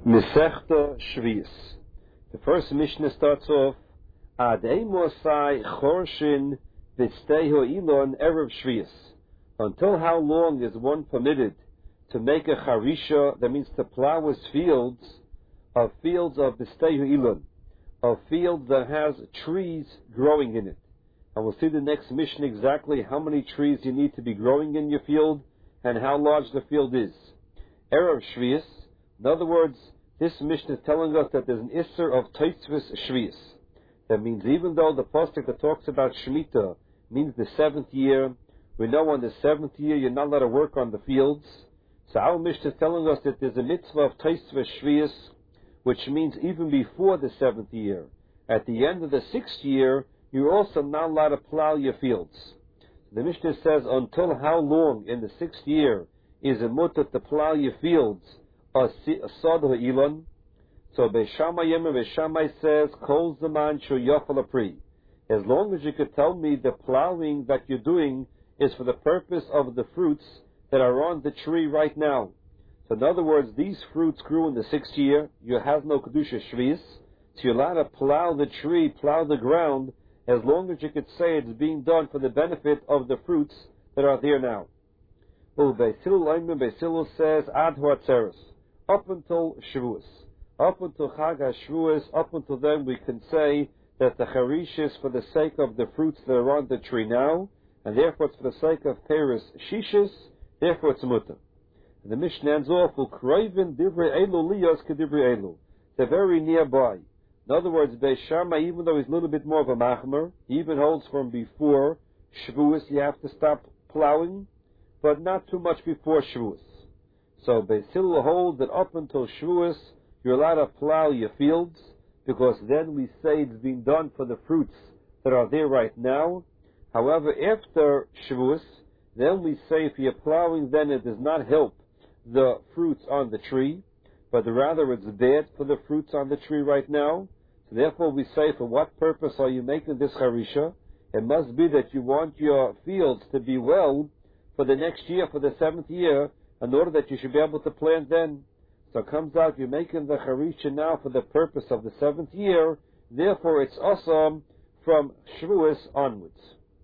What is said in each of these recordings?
Mesechta Shvius. The first Mishnah starts off, Ad Mosai Chorshin V'Steho Ilon Erev Shvius. Until how long is one permitted to make a charisha, that means to plow his fields of V'Steho Ilon, of fields that has trees growing in it. And we'll see the next Mishnah exactly how many trees you need to be growing in your field and how large the field is. Erev Shvius. In other words, this Mishnah is telling us that there's an Isser of Tosfos Shvius. That means even though the pasuk that talks about Shemitah means the 7th year, we know on the 7th year you're not allowed to work on the fields. So our Mishnah is telling us that there's a mitzvah of Tosfos Shvius, which means even before the 7th year. At the end of the 6th year, you're also not allowed to plow your fields. The Mishnah says until how long in the 6th year is it mutter to plow your fields? So Beishamai says, Kol Zaman Shu Yafal Apri. As long as you could tell me the plowing that you're doing is for the purpose of the fruits that are on the tree right now. So in other words, these fruits grew in the 6th year, you have no Kedusha Shvius, so you're allowed to plow the tree, plow the ground, as long as you could say it's being done for the benefit of the fruits that are there now. Beisilul says, Ad Huatzeres. Up until Shavuos, up until Chag HaShavuos, up until then we can say that the Charish is for the sake of the fruits that are on the tree now, and therefore it's for the sake of Peres Shishis, therefore it's Mutter. And the Mishnah ends off, Ukroivin Divrei Elu Liyos Kedivrei Elu. They're very nearby. In other words, Beishamai, even though he's a little bit more of a Machmer, he even holds from before Shavuos you have to stop plowing, but not too much before Shavuos. So Beisilul holds that up until Shavuos, you're allowed to plow your fields, because then we say it's being done for the fruits that are there right now. However, after Shavuos, then we say if you're plowing, then it does not help the fruits on the tree, but rather it's bad for the fruits on the tree right now. So therefore we say, for what purpose are you making this charisha? It must be that you want your fields to be well for the next year, for the 7th year, in order that you should be able to plant then. So it comes out you're making the charisha now for the purpose of the 7th year, therefore it's awesome from Shavuos onwards.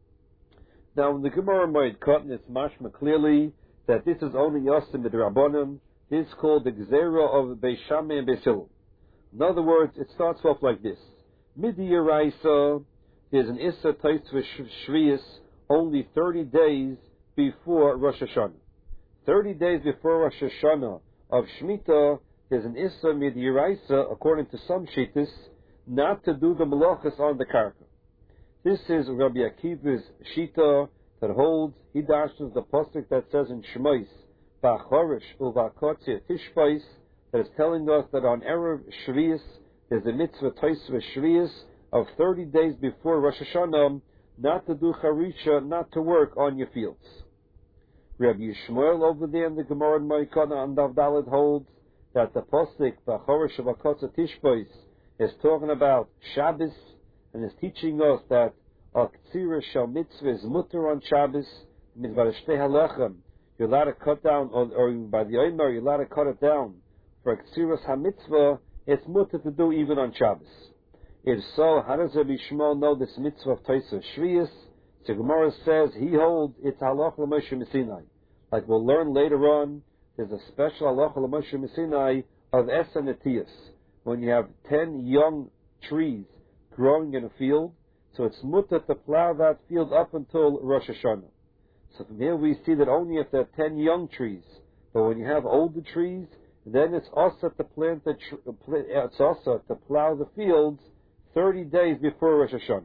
Now in the Gemara Moed Katan it's mashma clearly that this is only Yosim Midrabanan. This is called the Gzera of Beishamai and Beisilul. In other words, it starts off like this. Midiyaraisa, there's an Issa Tosfos Shvius only 30 days before Rosh Hashanah. 30 days before Rosh Hashanah of Shemitah, there's an Issa Midiraisa, according to some Shittis, not to do the Malachas on the Karka. This is Rabbi Akiva's Shita that holds, he dashes the pasuk that says in Shemais, Ba'chorish u'va'kotzia tishpais, that is telling us that on Erev Shvius, there's a mitzvah Tosfos Shvius of 30 days before Rosh Hashanah, not to do charisha, not to work on your fields. Rabbi Yishmael over there in the Gemara in Moikana and Davdalit holds that the pasuk B'chorish u'va'kotzia tishpais is talking about Shabbos and is teaching us that a Ktsira Shal Mitzvah is mutter on Shabbos. It means by the Shtei Halechem you're allowed to cut down, or by the Omer you're allowed to cut it down. For Ktsiras HaMitzvah it's mutter to do even on Shabbos. If so, how does Rabbi Yishmael know this mitzvah of Tosfos Shvius? The Gemara says he holds it's Halach L'Moshe Messinai. Like we'll learn later on, there's a special Halach L'Moshe Messinai of Esa Netiyas. When you have 10 young trees growing in a field, so it's mutter to plow that field up until Rosh Hashanah. So from here we see that only if there are 10 young trees, but when you have older trees, then it's also to plant it's also to plow the fields 30 days before Rosh Hashanah.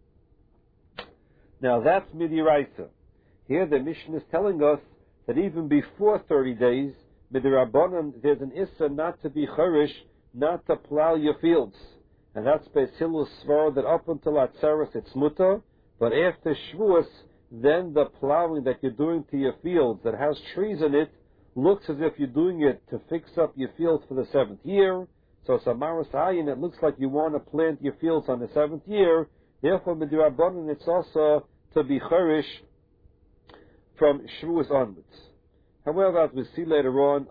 Now that's Midiraisa. Here the Mishnah is telling us that even before 30 days, Midirabanan, there's an Issa not to be charish, not to plow your fields. And that's Beisilul's Svar that up until Atzeres it's mutter, but after Shavuos, then the plowing that you're doing to your fields that has trees in it looks as if you're doing it to fix up your fields for the 7th year. So Samaras Ayin, it looks like you want to plant your fields on the 7th year. Therefore, Midirabanan, it's also to be charish from Shavuos onwards. However, as we see later on,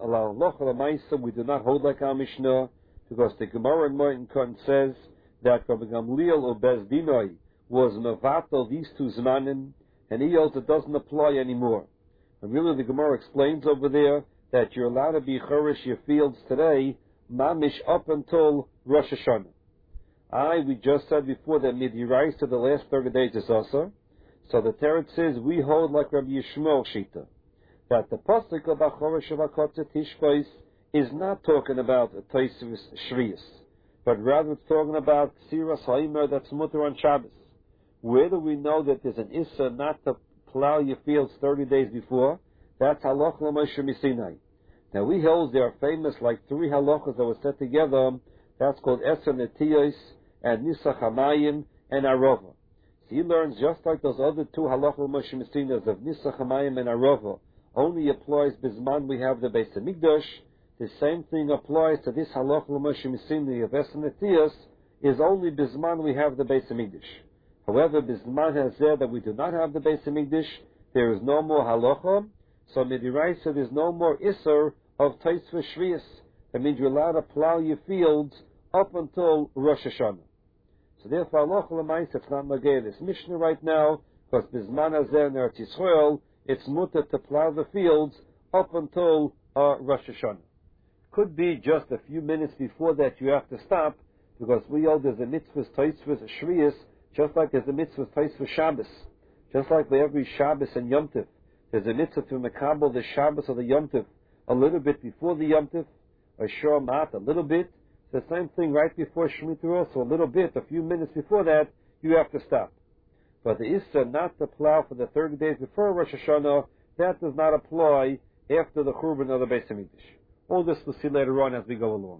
we do not hold like our Mishnah, because the Gemara in Moed Katan says that Rabbi Gamliel or Beis Dinai was mevatel these two zmanim, and he also doesn't apply anymore. And really, the Gemara explains over there that you're allowed to be chorish your fields today, mamish up until Rosh Hashanah. We just said before that midiraisa to the last 30 days is also. So the Teretz says we hold like Rabbi Yishmael Shita, that the pasuk about chorish of Hakotze Tishbais is not talking about a Tosfos Shvius, but rather it's talking about Ksiras Haimer that's mutter on Shabbos. Where do we know that there's an Issa not to plow your fields 30 days before? That's Halach L'Moshe Misinai. Now we hold there are famous like 3 halachas that were set together. That's called Eser Netiyos and Nisach Hamayim and Arova. So he learns just like those other 2 Halach L'Moshe Misinas of Nisach Hamayim and Arova only applies Bizman we have the Beis HaMikdash. The same thing applies to this Halach L'Moshe Misini of Eser Netiyos is only Bizman we have the Beis HaMikdash. However, Bizman has said that we do not have the Beis HaMikdash, there is no more halacha, so midiraisa there's no more isser of Tosfos Shvius. That means you're allowed to plow your fields up until Rosh Hashanah. So therefore, halacha l'maisa, it's not nagei this Mishnah right now, because Bizman hazeh in Eretz Yisrael, it's mutter to plow the fields up until Rosh Hashanah. Could be just a few minutes before that you have to stop, because we know there's a mitzvah Tosfos Shvius, just like there's a mitzvah Tosfos Shabbos, just like for every Shabbos and Yom Tov, there's a mitzvah to mekabel the Shabbos or the Yom Tov a little bit before the Yom Tov, or Shor Mat a little bit. The same thing right before Shemitah also, a little bit, a few minutes before that, you have to stop. But the Issa not to plow for the 30 days before Rosh Hashanah, that does not apply after the Churban of the Beis HaMikdash. All this we'll see later on as we go along.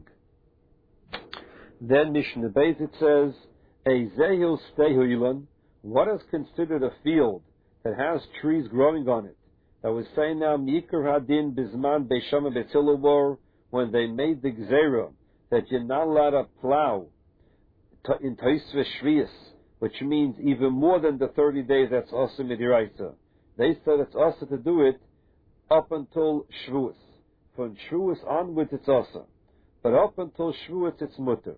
Then Mishnah Beis it says, a zehu stehu ilan, what is considered a field that has trees growing on it? That was saying now, Mikar Hadin Bizman Beishama Betzilawar, when they made the Gzera, that you're not allowed to plow in Tosfos Shvius, which means even more than the 30 days that's also midiraisa. They said it's also to do it up until Shavuos. From Shavuos onwards it's also. But up until Shavuos it's mutter.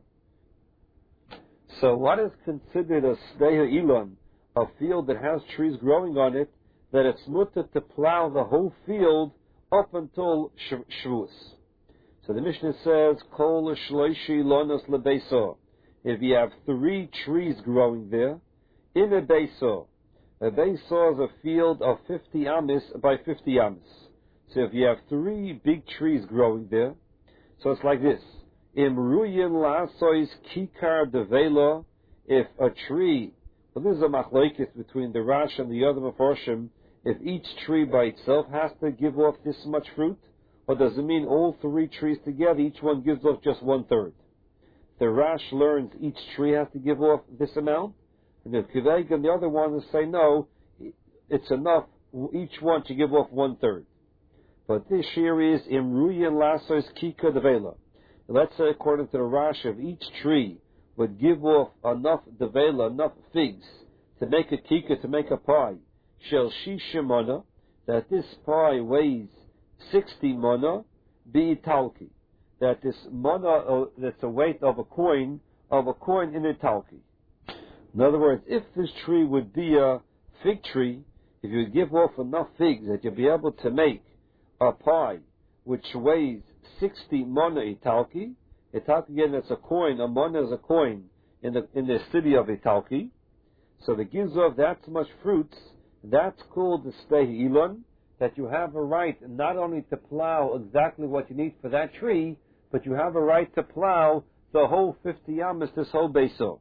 So what is considered a Steha Ilan, a field that has trees growing on it, that it's mutter to plow the whole field up until Shavuos? So the Mishnah says, Kol shloishi lonos lebeso. If you have 3 trees growing there, in a beso is a field of 50 amis by 50 amis. So if you have 3 big trees growing there, so it's like this. Imruyin la'asois kikar devela, if a tree, well, this is a machlokes between the Rash and the other Mefarshim, if each tree by itself has to give off this much fruit, or does it mean all 3 trees together, each one gives off just 1/3? The Rash learns each tree has to give off this amount, and the Kiveg and the other ones say no, it's enough, each one to give off 1/3. But this here is Imruyin la'asois kikar devela. Let's say, according to the Rash, if each tree would give off enough devela, enough figs, to make a kika, to make a pie, shel shisha mana, that this pie weighs 60 mana, be talki, that this mana, that's a weight of a coin in a talki. In other words, if this tree would be a fig tree, if you would give off enough figs that you'd be able to make a pie which weighs 60 mana italki. Italki again, that's a coin. A mana is a coin in the city of Italki. So the gives off that much fruits. That's called the stehi ilan. That you have a right not only to plow exactly what you need for that tree, but you have a right to plow the whole 50 amas, this whole beso.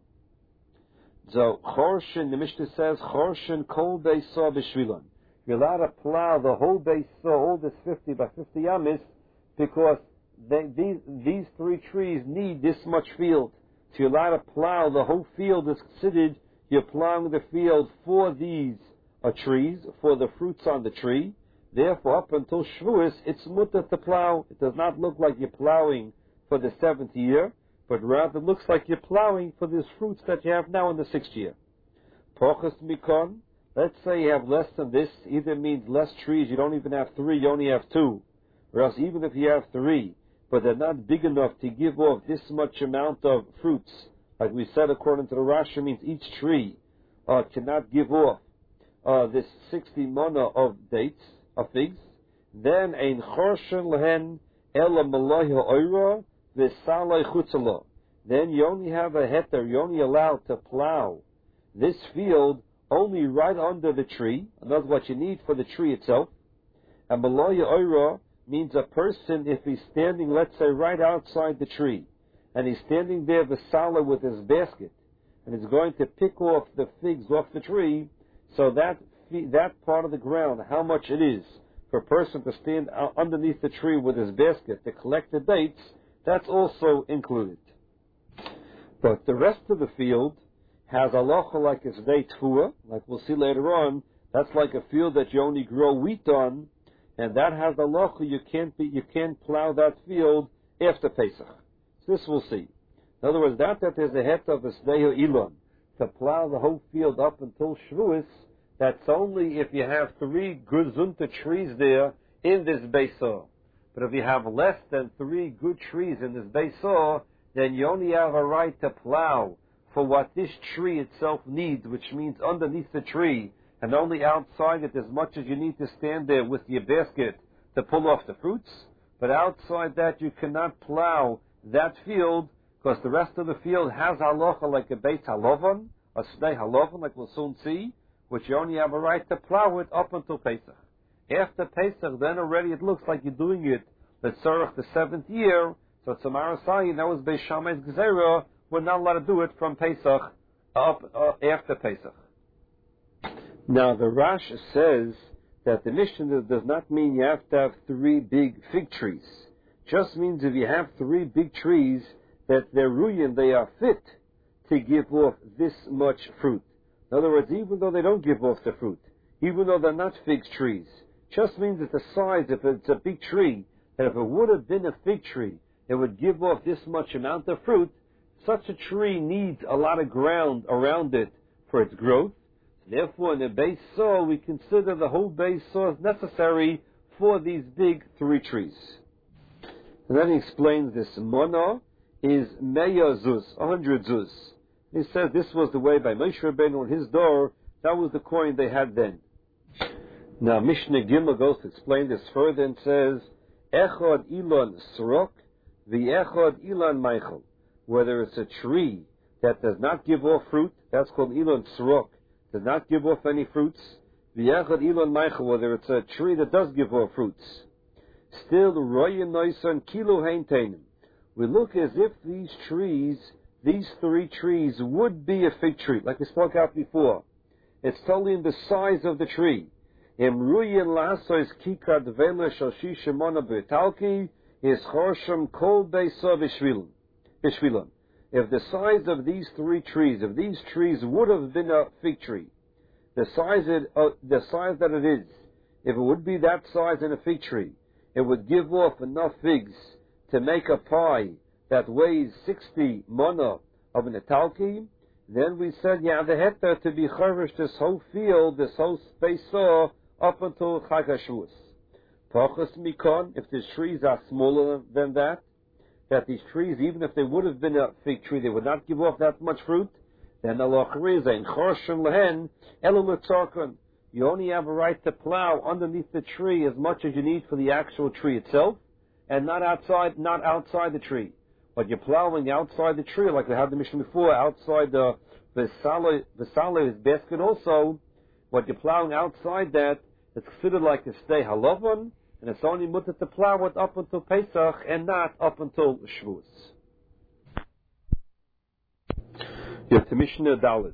So chorshin, the Mishnah says chorshin kol beso b'shvilan. You're allowed to plow the whole beso, all this 50 by 50 amas, because these 3 trees need this much field. So you're allowed to plow the whole field is considered you're plowing the field for these trees, for the fruits on the tree. Therefore, up until Shavuos, it's mutter to plow. It does not look like you're plowing for the 7th year, but rather looks like you're plowing for these fruits that you have now in the 6th year. Pochas mikon, Let's say you have less than this, either means less trees, you don't even have 3, you only have 2. Or else even if you have 3, but they're not big enough to give off this much amount of fruits, like we said according to the Rashi, means each tree cannot give off this 60 mana of dates, of figs, then ein chorshen lehen ela malay ha'oira v'salei chutzala. Then you only have a heter, you're only allowed to plow this field only right under the tree, and that's what you need for the tree itself. And malay ha'oira means a person, if he's standing, let's say, right outside the tree, and he's standing there v'salei with his basket, and he's going to pick off the figs off the tree, so that part of the ground, how much it is for a person to stand underneath the tree with his basket to collect the dates, that's also included. But the rest of the field has halacha like it's day tfuah, like we'll see later on. That's like a field that you only grow wheat on, and that has halacha. You can't plow that field after Pesach. So this we'll see. In other words, that there's a het of a snehu ilon to plow the whole field up until Shavuos. That's only if you have 3 gezunta trees there in this beisah. But if you have less than 3 good trees in this beisah, then you only have a right to plow for what this tree itself needs, which means underneath the tree, and only outside it as much as you need to stand there with your basket to pull off the fruits. But outside that, you cannot plow that field, because the rest of the field has halacha like a beit halavan, a snei halavan, like we'll soon see, which you only have a right to plow it up until Pesach. After Pesach, then already it looks like you're doing it L'tzorach the 7th year, so it's a Marasai, that was Beis Shammai's Gezerah, we're not allowed to do it from Pesach up after Pesach. Now the Rash says that the Mishnah does not mean you have to have 3 big fig trees. Just means if you have 3 big trees, that they're ruyin, they are fit to give off this much fruit. In other words, even though they don't give off the fruit, even though they're not fig trees, just means that the size, if it's a big tree, that if it would have been a fig tree, it would give off this much amount of fruit. Such a tree needs a lot of ground around it for its growth. Therefore, in the Beis Saw, we consider the whole Beis Saw as necessary for these big 3 trees. And then he explains this mana is meya zuz, 100 zuz. He says this was the way by Moshe Rabbeinu on his door. That was the coin they had then. Now Mishnah Gimel goes to explain this further and says, Echad Ilan Srok, V'echad Ilan Meichel. Whether it's a tree that does not give off fruit, that's called Ilan Srok, does not give off any fruits. V'echad Ilan Meichel, whether it's a tree that does give off fruits. Still, Royan Noisan Kilo Haintenim. We look as if these 3 trees would be a fig tree, like we spoke out before. It's totally in the size of the tree. If the size of these 3 trees, if these trees would have been a fig tree, the size that it is, if it would be that size in a fig tree, it would give off enough figs to make a pie that weighs 60 mana of an italki. Then we said, yeah, the heter to be charish this whole field, this whole space saw up until Chag HaShavuos. Pachas mikon, if the trees are smaller than that these trees, even if they would have been a fig tree, they would not give off that much fruit, then Allah is in chorshim lehen elu. You only have a right to plow underneath the tree as much as you need for the actual tree itself, and not outside the tree. But you're plowing outside the tree, like we had the mission before, outside the salah's basket also. What you're plowing outside that, it's considered like a stay halavan, and it's only mutter to plow it up until Pesach and not up until Shavuos. You have to Mishnah Dalet.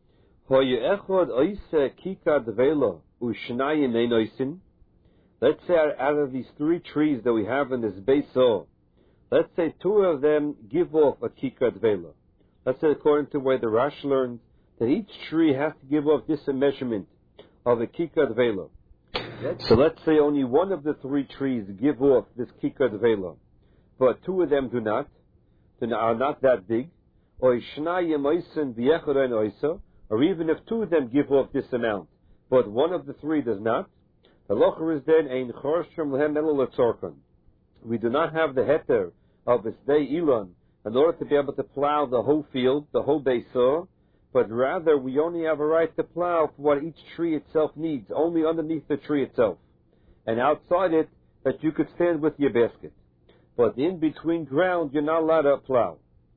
Let's say out of these 3 trees that we have in this Beisah, let's say 2 of them give off a kikad vela. Let's say according to the way the Rash learned that each tree has to give off this measurement of a kikad vela. So let's say only 1 of the 3 trees give off this kikad vela, but 2 of them do not, are not that big, or even if 2 of them give off this amount, but one of the three does not, the locher is then ein chorshim lehem elo letzorkan. We do not have the heter of Isdei Elon in order to be able to plow the whole field, the whole beisah, but rather we only have a right to plow for what each tree itself needs, only underneath the tree itself. And outside it, that you could stand with your basket. But in between ground, you're not allowed to plow.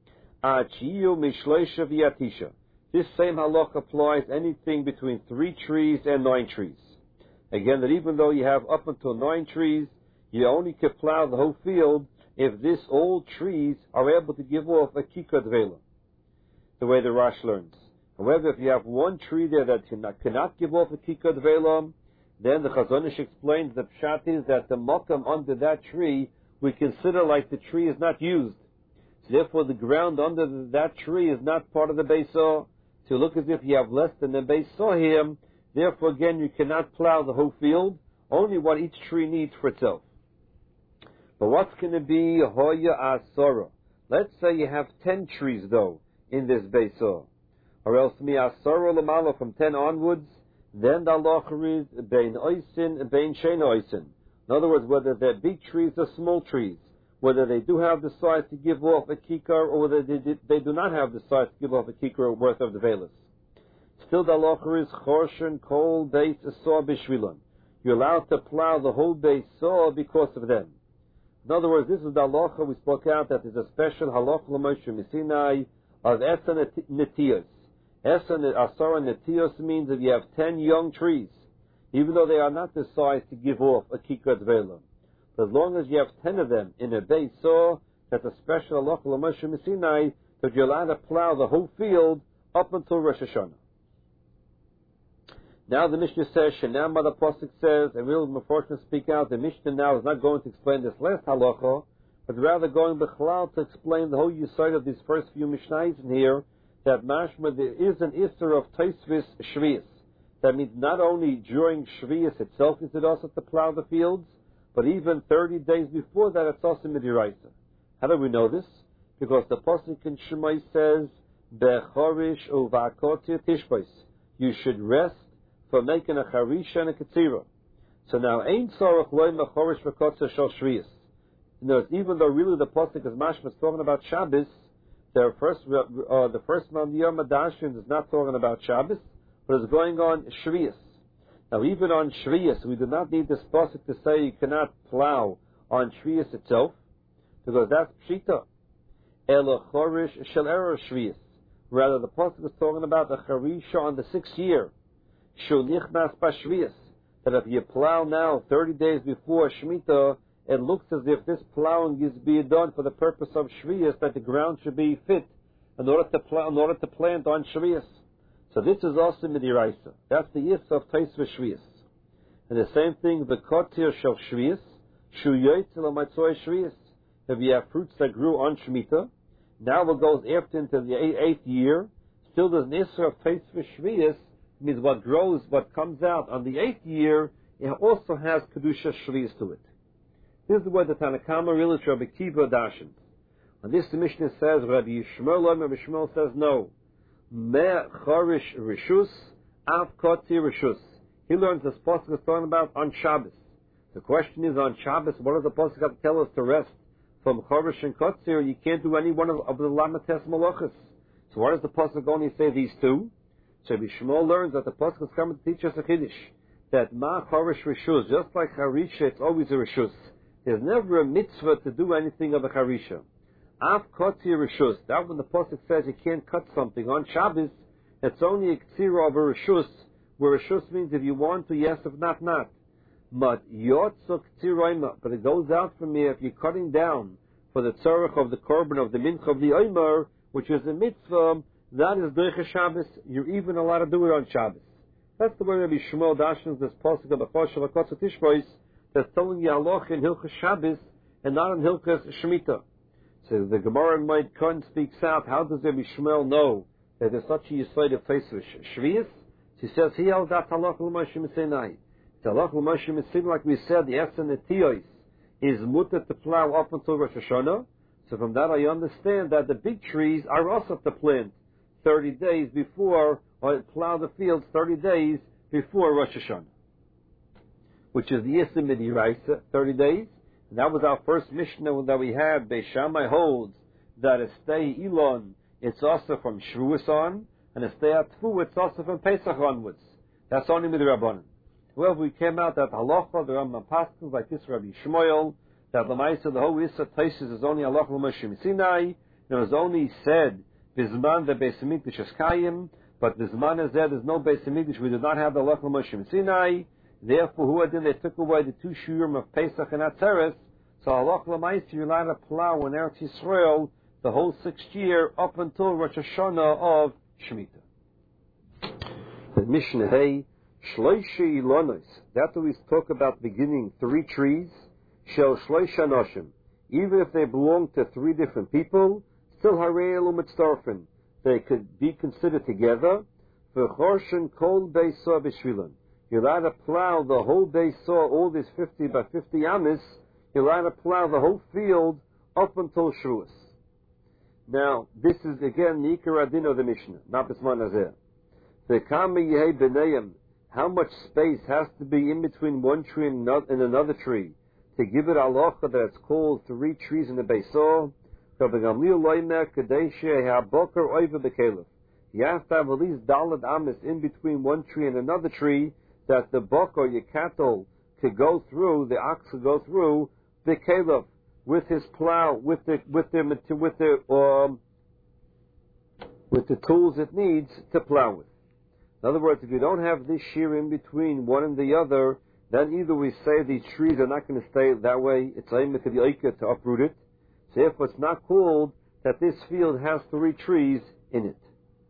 This same halach applies anything between 3 trees and 9 trees. Again, that even though you have up until 9 trees, you only can plow the whole field if these old trees are able to give off a kikar dvela, the way the Rash learns. However, if you have one tree there that cannot give off a kikar dvela, then the Chazon Ish explains the pshat is that the makam under that tree we consider like the tree is not used. So therefore, the ground under that tree is not part of the beisah. To look as if you have less than the beisah here. Therefore, again, you cannot plow the whole field, only what each tree needs for itself. But what's going to be hoya asara? Let's say you have 10 trees though in this beisah, or else mi asara lamala from 10 onwards. Then the halacha is bein oisin and bein shein oisin. In other words, whether they're big trees or small trees, whether they do have the size to give off a kikar, or whether they do not have the size to give off a kikar worth of the velas. Still, the halacha is chorshen kol beis asor bishvilon. You're allowed to plow the whole beisah because of them. In other words, this is the halacha we spoke out that is a special halacha l'Moshe Sinai of esa netiyos. Esa asara netiyos means that you have 10 young trees, even though they are not the size to give off a kikar dvela. But as long as you have 10 of them in a beisah, that's a special halacha l'Moshe Sinai that you're allowed to plow the whole field up until Rosh Hashanah. Now the Mishnah says, Shenam the Pasuk says, and we'll unfortunately speak out, the Mishnah now is not going to explain this last halacha, but rather going b'chlal to explain the whole yesod of these first few Mishnahs in here, that mashma there is an isser of Tosfos Shvius. That means not only during Shvius itself is it also to plow the fields, but even 30 days before that it's also midiraisa. How do we know this? Because the Pasuk in Shemai says, Bechorish uva'akotir tishbos. You should rest for making a charisha and a ketzira. So now, ein tzorach loy mechorish v'kotzer shel shviyas. Even though really the pasuk is mashma talking about Shabbos, the first man Yom Adashin is not talking about Shabbos, but is going on shviyas. Now, even on shviyas, we do not need this pasuk to say you cannot plow on shviyas itself, because that's pshita. Elo chorish shel erev shviyas. Rather, the pasuk is talking about a charisha on the 6th year. That if you plow now 30 days before Shemitah, it looks as if this plowing is being done for the purpose of Shviyas, that the ground should be fit in order to plant on Shviyas. So this is also midiraisa. That's the yis of Tosfos Shviyas. And the same thing, the kotir shel Shviyas, shu yoytzel amatzoi Shviyas. If you have fruits that grew on Shemitah, now it goes after into the 8th year, still there's an isser of Tosfos Shviyas, means what grows, what comes out on the 8th year, it also has Kedusha Shviyas to it. This is the way the Tanakama really Rabbi Kiva dashes. On this the Mishnah says, Rabbi Yishmael says no. Me chorish rishus, av kotzi rishus. He learns this pasuk is talking about on Shabbos. The question is on Shabbos, what does the pasuk have to tell us to rest from chorish and kotzi? You can't do any one of the lamates malachas. So why does the pasuk only say these two? So Rabbi Shmuel learns that the pasuk is coming to teach us a chiddush, that ma chorish rishus, just like charisha, it's always a rishus. There's never a mitzvah to do anything of a charisha. Av kotzi rishus, that when the pasuk says you can't cut something on Shabbos, it's only a ktsira of a rishus, where rishus means if you want to, yes, if not, not. But yotzo ktsiroima, but it goes out from here if you're cutting down for the tzarech of the korban of the mincha of the omer, which is a mitzvah. That is Doicha Shabbos. You're even allowed to do it on Shabbos. That's the way Rabbi Shmuel dashens this pasuk of the Choshel HaKotzer Tishbos that's telling you halacha in Hilchas Shabbos and not in Hilchas Shemitah. So the Gemara in Moed Katan speaks out, how does Rabbi Shmuel know that there's such a yesod of Tosfos Shviyas? He says, he held that halacha l'Moshe Sinai. The halacha l'Moshe Sinai, like we said, the Esa Netiyos is mutter to plow up until Rosh Hashanah. So from that I understand that the big trees are also to plant 30 days before, or plow the fields 30 days before Rosh Hashanah, which is the Yisra Midiraisa, 30 days. And that was our first Mishnah that we had. Beis Shammai holds that a stay Elon, it's also from Shavuos on, and a stay Atfu, it's also from Pesach onwards. That's only Midrabanan. Well, we came out that halacha, the Rambam Pasuk, like this Rabbi Shmuel, that Lamaisa, the whole Yisra Taisis is only halacha l'Moshe Sinai. It was only said, Bizman the Beis Hamikdash is Kayim, but Bizman is there's no Beis Hamikdash, we did not have the halacha l'Moshe Sinai. Therefore, who did they took away the 2 shurim of Pesach and Atzeres, so halacha l'Maisa, you're allowed to plow in Eretz Yisrael the whole 6th year up until Rosh Hashanah of Shemitah. The Mishnah Hey, Shloisha Ilonos, that we talk about beginning 3 trees, Shel Shloisha Noshim, even if they belong to 3 different people, still Harei Elu Mitztarfen, they could be considered together, V'chorshen Kol Beisah B'Shvilan. You're allowed to plow the whole Beisah, all these 50 by 50 amis, you're allowed to plow the whole field up until Shavuos. Now, this is again the Ikar Adin of the Mishnah, not Bisman Azeh. The Kama Yehei B'Neim, how much space has to be in between one tree and another tree to give it halacha that it's called 3 trees in the Beisah? You have to have at least daled amis in between one tree and another tree that the buck or your cattle could go through, the ox could go through the caleb with his plow, with the tools it needs to plow with. In other words, if you don't have this shear in between one and the other, then either we say these trees are not going to stay that way, it's to uproot it. So therefore it's not called that this field has 3 trees in it.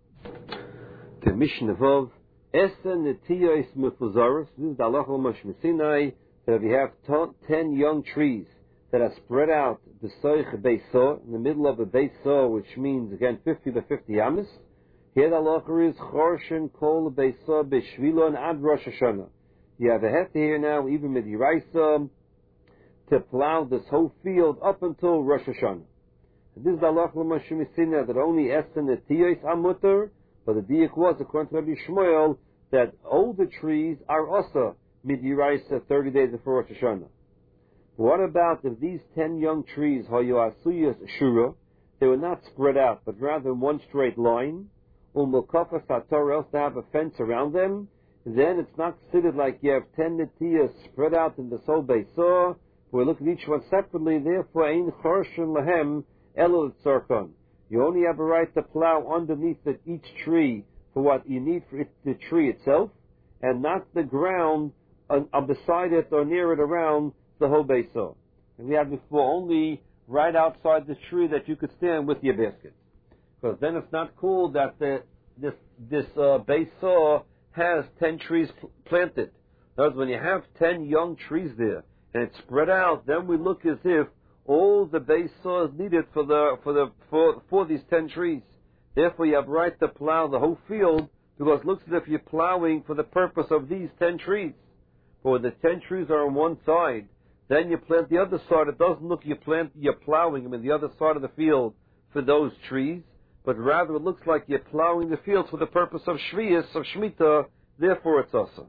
The Mishnah of Esen Netiyos Mefuzaros, this is the halacha l'Moshe Sinai, that if you have 10 young trees that are spread out b'soich Beisah, in the middle of a Beisah, which means again 50 to 50 amis, here the halacha is Chorshen Kol Beisah B'Shvilon Ad Rosh Hashanah. You have a heta here now, even Midiraisa, to plow this whole field up until Rosh Hashanah. And this is the halacha l'Moshe Sinai that only Esen Netiyos Amuter, but the diak was, according to Rabbi Shmuel, that older trees are also Midiraisa 30 days before Rosh Hashanah. What about if these 10 young trees, Hayu Asuyas Shura, they were not spread out, but rather in one straight line, Umukafas Hator, else to have a fence around them, then it's not considered like you have 10 netiyas spread out in the Sol Beisah, we look at each one separately, therefore, Ein Chorshen Lahem Elul Tzarkon. You only have a right to plow underneath each tree for what you need for the tree itself, and not the ground beside it or near it around the whole Beisah. And we had before only right outside the tree that you could stand with your basket. Because then it's not cool that this Beisah has 10 trees planted. In other words, when you have 10 young trees there, and it's spread out, then we look as if all the Beisah is needed for these 10 trees. Therefore, you have right to plow the whole field, because it looks as if you're plowing for the purpose of these 10 trees. But when the 10 trees are on one side, then you plant the other side. It doesn't look you're plowing them in the other side of the field for those trees, but rather it looks like you're plowing the fields for the purpose of Shvius, of Shemitah. Therefore, it's also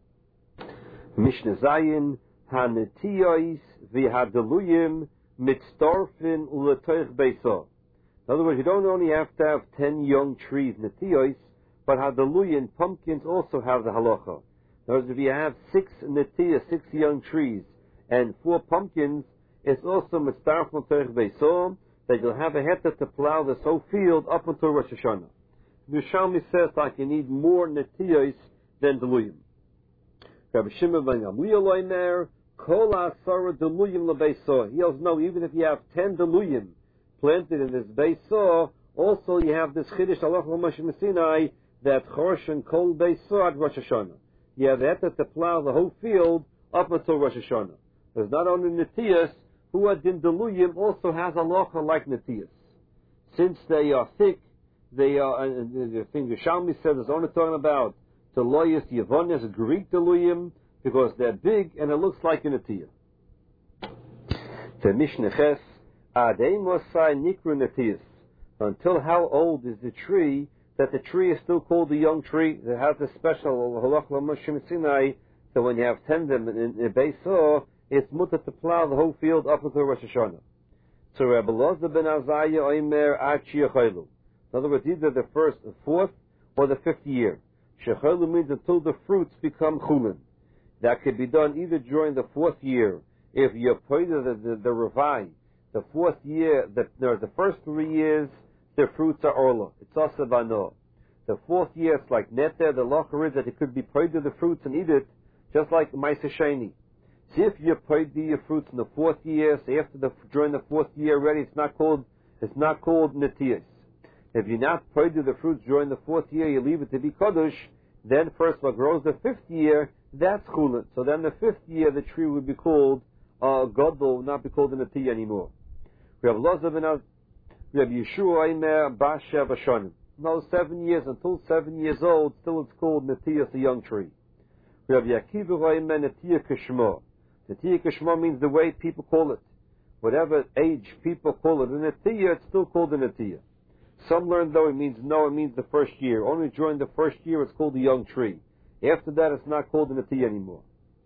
Mishnah Zayin Hanetiyos v'Hadaluyim Mitztorfin Uletoich Beisah. In other words, you don't only have to have 10 young trees, netiyos, but Hadaluyim, pumpkins, also have the halacha. In other words, if you have 6 netiyos, 6 young trees, and 4 pumpkins, it's also Mitztorfin Uletoich Beisah, that you'll have a heta to plow this whole field up until Rosh Hashanah. Yerushalmi says like you need more netiyos than Daluyim. Rabbi Shimon ben Gamliel Omer, Kol Asara Daluyim LeBeisah. He also know even if you have 10 Daluyim planted in this Beisah, also you have this Chiddush Halacha L'Moshe Sinai that Chorshen Kol Beisah at Rosh Hashanah. You have heta to plow the whole field up until Rosh Hashanah. There's not only netiyos, who Adin Daluyim also has halacha like netiyos. Since they are thick, they are, the thing the Shalmi says is only talking about Deloyas Yevonis, Greek Daluyim, because they're big and it looks like a netiyah. The Mishnah Ches, Adei Mosai Nikru netiyos. Until how old is the tree that the tree is still called a young tree. It has a special halach l'Moshe Sinai. So when you have tendon in base saw, it's mutter to plow the whole field up until Rosh Hashanah. So Rabbi Elazar ben Azariah oimer ad sheyacholu. In other words, either the fourth, or the 5th year. Shecholu means until the fruits become chulin. That could be done either during the 4th year, if you appoint the revai. The 4th year, the first 3 years, the fruits are orla. It's also vano. The 4th year, it's like neter. The locher is that it could be pointed the fruits and eat it, just like Maaseh Sheni. See, if you pointed your fruits in the 4th year, so during the 4th year already, it's not called netiyas. If you not pointed the fruits during the 4th year, you leave it to be kodesh. Then first what grows the 5th year, that's chulin. So then the 5th year, the tree would be called gadol, not be called a netiyah anymore. We have Elazar ben Azariah. We have Yeshua Aimer Basha Bashanim. No, 7 years, until 7 years old, still it's called Netiyah, a young tree. We have Yakiva Aimer Netiyah Kishma. Netiyah Kishma means the way people call it. Whatever age people call it a Netiyah, it's still called a Netiyah. Some learn though it means the first year. Only during the first year it's called a young tree. After that it's not called a Netiyah anymore.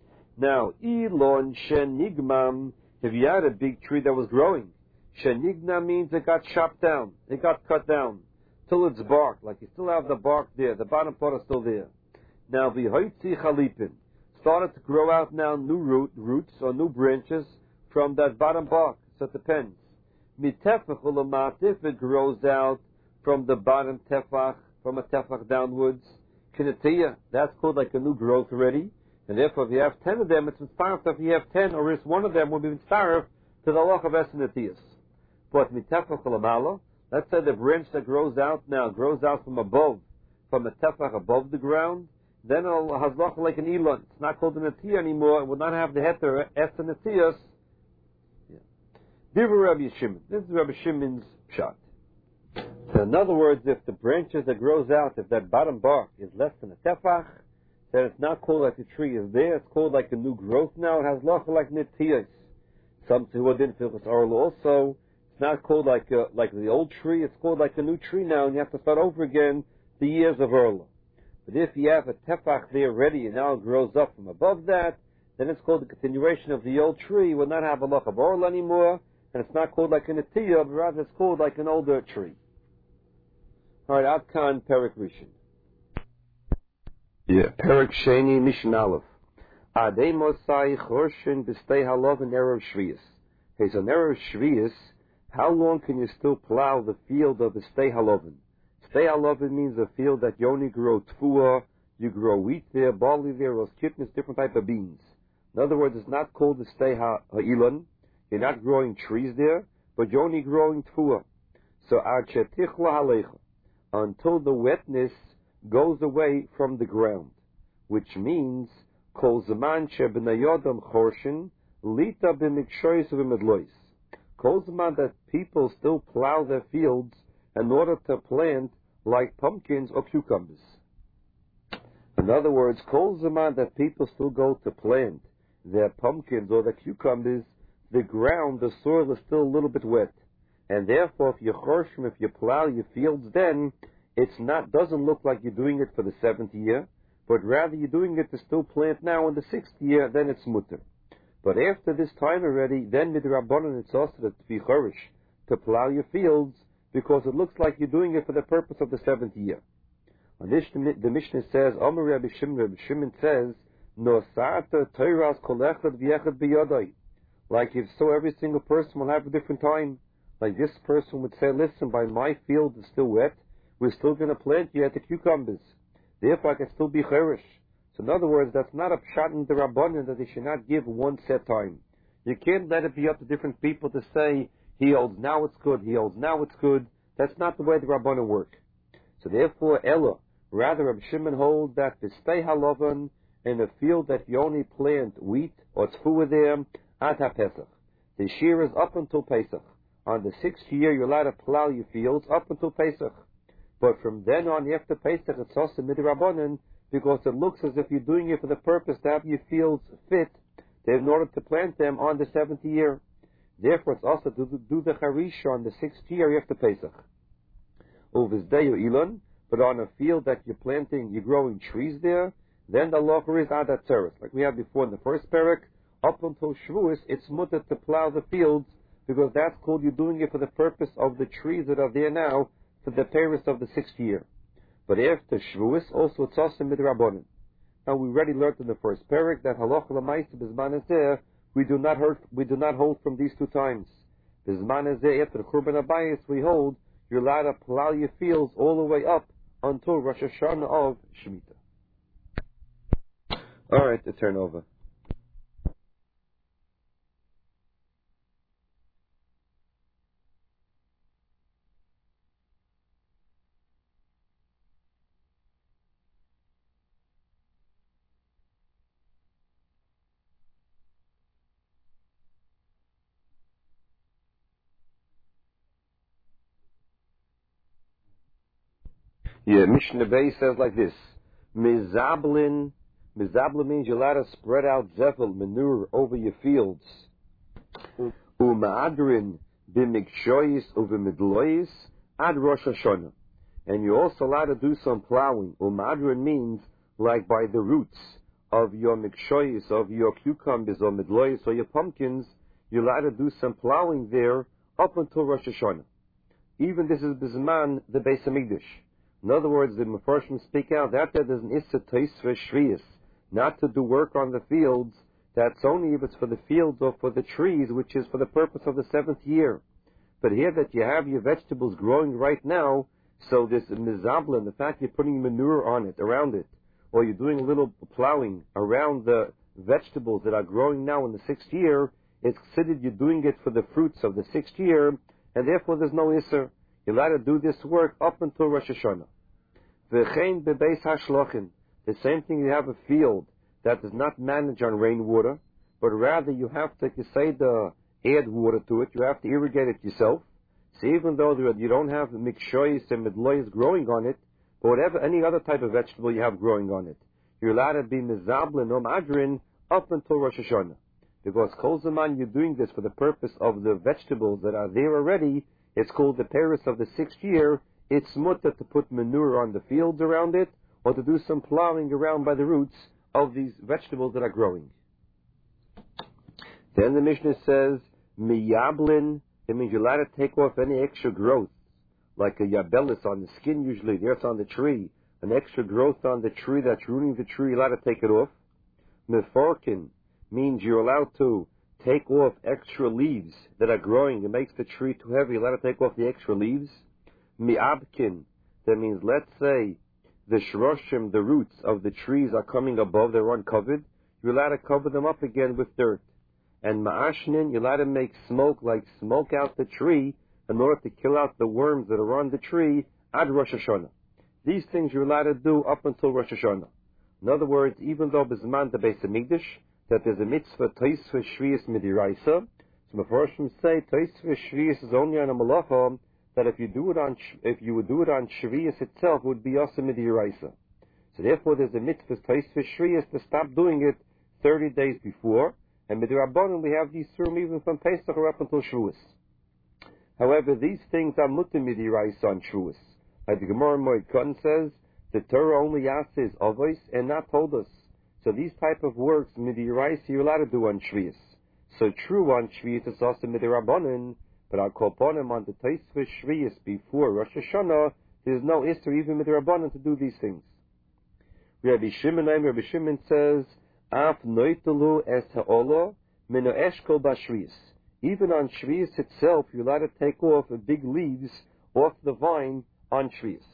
Now, Ilon Shenigmam, if you had a big tree that was growing, Shenigna means it got chopped down. It got cut down. Till it's bark. Like you still have the bark there. The bottom part is still there. Now, the Hoitzi Chalipin started to grow out now new roots or new branches from that bottom bark. So it depends. Mitefach ulamat, if it grows out from the bottom tefach, from a tefach downwards, Kinetiyah, that's called like a new growth already. And therefore, if you have 10 of them, it's mitzvah. If you have 10, or if one of them will be mitzvah to the halach of Esenetiyas. But mitefach ulamala, let's say the branch that grows out from above, from a tefach above the ground, then it'll hazlach like an elon. It's not called an netiyah anymore. It will not have the heter Esenetiyas. Divrei Rabbi Shimon. This is Rabbi Shimon's pshat. So in other words, if the branches that grows out, if that bottom bark is less than a tefach, then it's not called like the tree is there. It's called like a new growth now. It has locha like netiyas. Some who didn't feel it's orla also. It's not called like the old tree. It's called like a new tree now, and you have to start over again the years of orla. But if you have a tefach there ready and now it grows up from above that, then it's called the continuation of the old tree. It will not have a loch of orla anymore, and it's not called like a netiyah, but rather it's called like an older tree. All right, Adkan Perik Rishon. Yeah, Perik Sheni Mishnah Aleph. Adei Mosai Chorshin B'stei Halov in Erev Shvius. Hey, so in Erev Shvius, how long can you still plow the field of the Stei Halovin? Stei Halovin means a field that you only grow tfuah, you grow wheat there, barley there, or kidneys, different type of beans. In other words, it's not called the Stei Ha'ilon. You're not growing trees there, but you're only growing tfuah. So Ad Shetichla Halecha, until the wetness goes away from the ground, which means Kol Zaman Shebnayodam Chorshin Lita B'Mikshoyis V'Medlois. Kol Zaman that people still plow their fields in order to plant like pumpkins or cucumbers. In other words, Kol Zaman that people still go to plant their pumpkins or their cucumbers, the ground, the soil is still a little bit wet. And therefore, if you plow your fields then, doesn't look like you're doing it for the 7th year, but rather you're doing it to still plant now in the 6th year, then it's mutter. But after this time already, then midrabanan it's also to be chorish, to plow your fields, because it looks like you're doing it for the purpose of the 7th year. On this, the Mishnah says, Amar Rabbi Shimon says, No sa'ata teiras kol echad v'echad b'yadai. Like if so, every single person will have a different time. Like this person would say, listen, by my field is still wet, we're still going to plant yet the cucumbers. Therefore, I can still be cherish. So in other words, that's not a pshat in the Rabbanan that they should not give one set time. You can't let it be up to different people to say, he holds now it's good, he holds now it's good. That's not the way the Rabbanan work. So therefore, Ella, rather Rabbi Shimon holds that the stay halavan in a field that you only plant wheat or tfuah there, ad ha-Pesach. The shear is up until Pesach. On the 6th year, you're allowed to plow your fields up until Pesach. But from then on, after Pesach, it's also midrabanan, because it looks as if you're doing it for the purpose to have your fields fit in order to plant them on the 7th year. Therefore, it's also to do the charisha on the 6th year after Pesach. Uvizdeyu ilan, but on a field that you're planting, you're growing trees there, then the halacha is adat teres. Like we had before in the first parak, up until Shavuos, it's mutter to plow the fields, because that's called you're doing it for the purpose of the trees that are there now, for the paris of the 6th year. But after Shavuos, also it's also midrabanan. Now we already learned in the first parak that halacha l'maisa b'zman hazeh we do not hold from these 2 times. B'zman hazeh after the Churban Abayis we hold you're allowed to plow your fields all the way up until Rosh Hashanah of Shemitah. All right, to turn over. Yeah, Mishnah Bay says like this: Mizablin means you're allowed to spread out zevel, manure, over your fields. U'ma'adrin b'mikshoyis u'v'midloyis ad Rosh Hashanah. And you're also allowed to do some plowing. U'ma'adrin means like by the roots of your mikshoyis, of your cucumbers or midloyis or your pumpkins, you're allowed to do some plowing there up until Rosh Hashanah. Even this is Bizman, the Beis HaMikdash. In other words, the Mefarshim speak out that there's an Issa Tosfos Shvius, not to do work on the fields. That's only if it's for the fields or for the trees, which is for the purpose of the 7th year. But here that you have your vegetables growing right now, so this mizablin, the fact you're putting manure on it, around it, or you're doing a little plowing around the vegetables that are growing now in the 6th year, it's considered you're doing it for the fruits of the 6th year, and therefore there's no Isser. You're allowed to do this work up until Rosh Hashanah. V'chein bebeis hashlochim. The same thing, you have a field that does not manage on rainwater, but rather you have to, add water to it, you have to irrigate it yourself. So even though you don't have mikshoyis and midloyis growing on it, or whatever, any other type of vegetable you have growing on it, you're allowed to be mizablin or madrin up until Rosh Hashanah. Because kol zaman you're doing this for the purpose of the vegetables that are there already, it's called the paris of the 6th year. It's mutter to put manure on the fields around it, or to do some plowing around by the roots of these vegetables that are growing. Then the Mishnah says, miyablin, it means you're allowed to take off any extra growth, like a yabelis on the skin usually, there's on the tree, an extra growth on the tree that's ruining the tree, you're allowed to take it off. Mefarkin means you're allowed to take off extra leaves that are growing. It makes the tree too heavy. You're allowed to take off the extra leaves. Mi'abkin, that means, let's say, the shroshim, the roots of the trees are coming above, they're uncovered. You're allowed to cover them up again with dirt. And ma'ashnin, you're allowed to make smoke, like smoke out the tree, in order to kill out the worms that are on the tree, ad Rosh Hashanah. These things you're allowed to do up until Rosh Hashanah. In other words, even though Bizman the Beis HaMikdash, that there's a mitzvah Tosfos Shvius midiraisa, so Mefarshim say Tosfos Shvius is only on a malacha that if you would do it on Shvius itself, it would be also midiraisa. So therefore, there's a mitzvah Tosfos Shvius to stop doing it 30 days before, and midrabanan we have these through even from Pesach or up until Shavuos. However, these things are mutter midiraisa on Shavuos. Like the Gemara Moed Katan says, the Torah only asks avos and not told us. So these type of works, midiraisa, you're allowed to do on Shvius. So true on Shvius, it's also midrabanan, but on Kolponim, on the Tosfos Shvius before Rosh Hashanah, there's no Isser even midrabanan to do these things. Rabbi Shimon says, Af noitalu es ha'olah mino eshkol b'shvius. Even on Shvius itself, you're allowed to take off the big leaves off the vine on Shvius.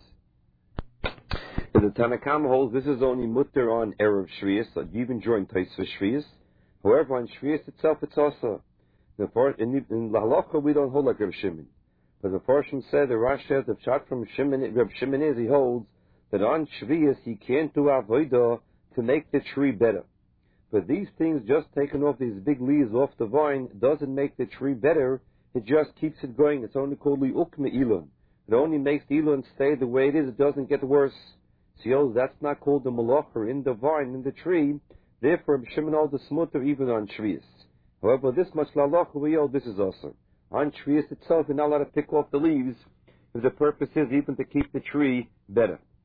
The Tanakam holds this is only mutter on Erev Shvius, like even during Tosfos Shvius. However, on Shvius itself, it's also. In the halacha, we don't hold like Reb Shimon. But the Farshim said, the Rashi, the Pshat from Reb Shimon is, he holds that on Shvius he can't do avodah to make the tree better. But these things, just taking off these big leaves off the vine, doesn't make the tree better. It just keeps it going. It's only called li'uk me'ilon. It only makes the ilon stay the way it is. It doesn't get worse. So that's not called the malacha in the vine, in the tree. Therefore, Shimon holds the smutter even on Shvius. However, this much lalacha we hold, this is also. On Shvius itself, you're not allowed to pick off the leaves if the purpose is even to keep the tree better.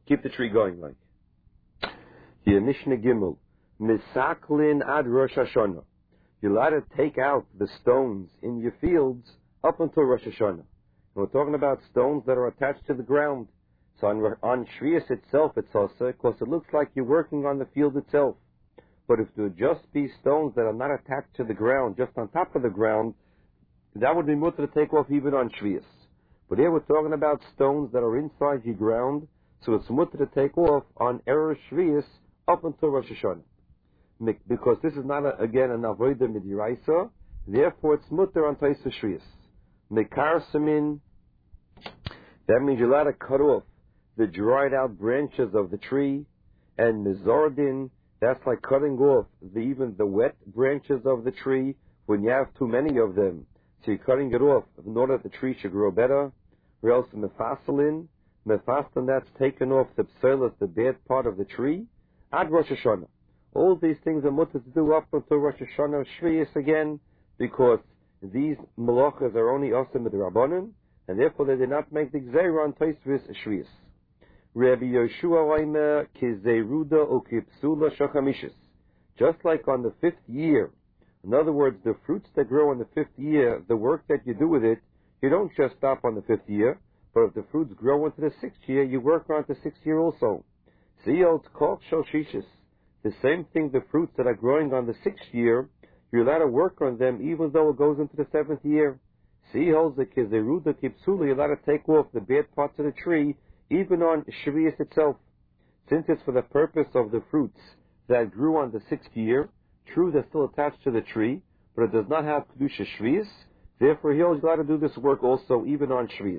keep the tree going like. Here, Mishnah Gimel, Misaklin ad Rosh Hashanah. You're allowed to take out the stones in your fields up until Rosh Hashanah. And we're talking about stones that are attached to the ground. So on Shvius itself, it's also, because it looks like you're working on the field itself. But if there would just be stones that are not attached to the ground, just on top of the ground, that would be mutter to take off even on Shvius. But here we're talking about stones that are inside your ground, so it's mutter to take off on Erev Shvius up until Rosh Hashanah. Because this is not, again, an avodah midiraisa, therefore it's mutter on Taisa Shvius. Mekar Samin, that means you're allowed to cut off the dried out branches of the tree, and Mizordin, that's like cutting off even the wet branches of the tree when you have too many of them. So you're cutting it off in order that the tree should grow better. Or else Mefasalin, that's taken off the pselas, the bad part of the tree, ad Rosh Hashanah. All these things are mutter to do up until Rosh Hashanah Shvius again, because these malachas are only asim midrabanan, and therefore they did not make the gzeira on Tosfos Shvius. Rabbi Yoshua Oimer kizeruda ukipsula shachamishis. Just like on the 5th year, in other words, the fruits that grow in the 5th year, the work that you do with it, you don't just stop on the 5th year, but if the fruits grow into the 6th year, you work on the 6th year also. Siyot kol shoshishis. The same thing, the fruits that are growing on the 6th year, you're allowed to work on them even though it goes into the 7th year. See, holds the kizeruda kipsula, you're allowed to take off the bad parts of the tree even on Shvius itself. Since it's for the purpose of the fruits that grew on the 6th year, true, they're still attached to the tree, but it does not have Kedusha Shvius, therefore he always allowed to do this work also even on Shvius.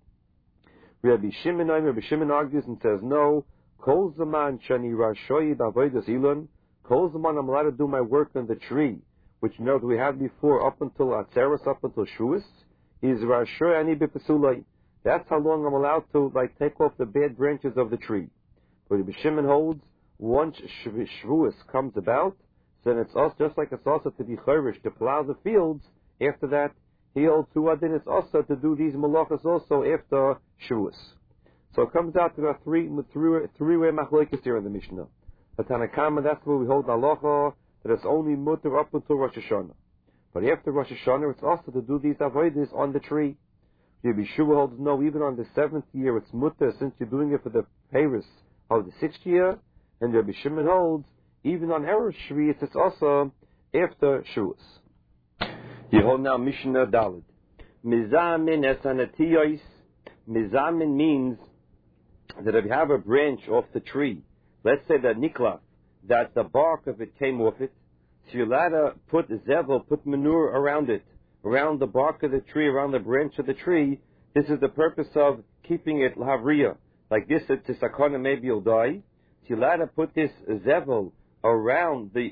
Rabbi Shimon argues and says, no, Kol Zaman Shani Rashoyi Bavodas Elon, Kol Zaman I'm allowed to do my work on the tree, which you know we had before up until Atzeres, up until Shavuos, is Rashoy Ani B'Pesulai. That's how long I'm allowed to take off the bad branches of the tree. But Rabbi Shimon holds, once Shavuos comes about, then it's also, just like it's also to be chayrish, to plow the fields, after that, he holds to then it's also to do these malachas also after Shavuos. So it comes out to the three-way machlokes here in the Mishnah. The Tanakama, that's where we hold halacha, that it's only mutter up until Rosh Hashanah. But after Rosh Hashanah, it's also to do these avodas on the tree. Rabbi Shua holds no, even on the 7th year it's mutter, since you're doing it for the peiros of the 6th year. And Rabbi Shimon holds, even on Erev Shvius, it's also after Shavuos. You hold now Mishnah Daled. Mizamin esanatiyos. Mizamin means that if you have a branch off the tree, let's say that niklaf, that the bark of it came off it, so you're allowed to put zevel, put manure around it, around the bark of the tree, around the branch of the tree. This is the purpose of keeping it lavriya. Like this, it's a sakana, maybe you'll die. So you're allowed to put this zevel around the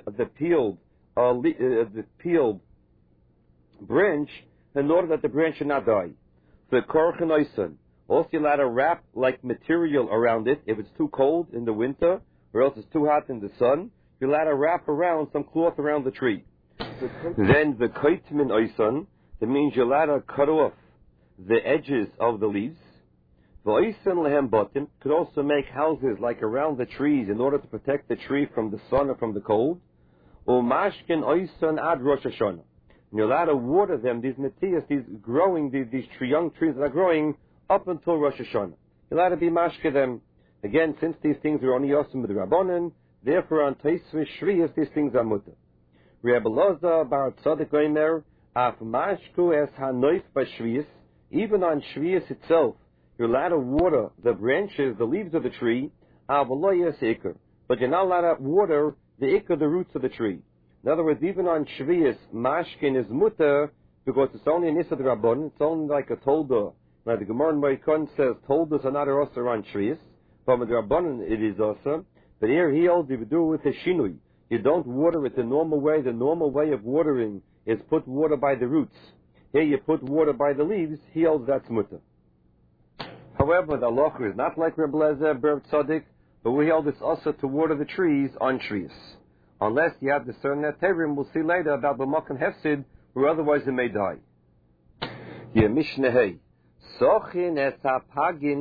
peeled branch in order that the branch should not die. The korchen oisan. Also, you're allowed to wrap like material around it if it's too cold in the winter, or else it's too hot in the sun. You're allowed to wrap around some cloth around the tree. Then the koitmin oisan, that means you're allowed to cut off the edges of the leaves. The oisan lehem botim could also make houses like around the trees in order to protect the tree from the sun or from the cold. Umashkin oisan ad Rosh Hashanah. And you're allowed to water them, these metias, these young trees that are growing up until Rosh Hashanah. You're allowed to be mashke them. Again, since these things are only yosim with the Rabbanan, therefore on Tosfos Shvius these things are mutter. Rebbe Loza bar Tzadik Omer, af mashku es hanoif b'Shvius, even on Shvius itself, you're allowed to water the branches, the leaves of the tree, avaloyes ikar, but you're not allowed to water the ikar, the roots of the tree. In other words, even on Shvius, mashkin is mutter, because it's only an Issa Rabban, it's only like a tolda. Now the Gemara in Moikon says toldas are not also on Shvius, but with Rabbanan it is also. But here he holds, if you do it with a shinui, you don't water it the normal way. The normal way of watering is put water by the roots. Here you put water by the leaves, he holds that's mutter. However, the halacha is not like Rebbe Lezer ber Tzadik, but we hold this also to water the trees on Shvius. Unless you have the certain Terim, we'll see later about the Makan Hefsid, where otherwise it may die. Here, Mishnah Hey. Sochin es hapagin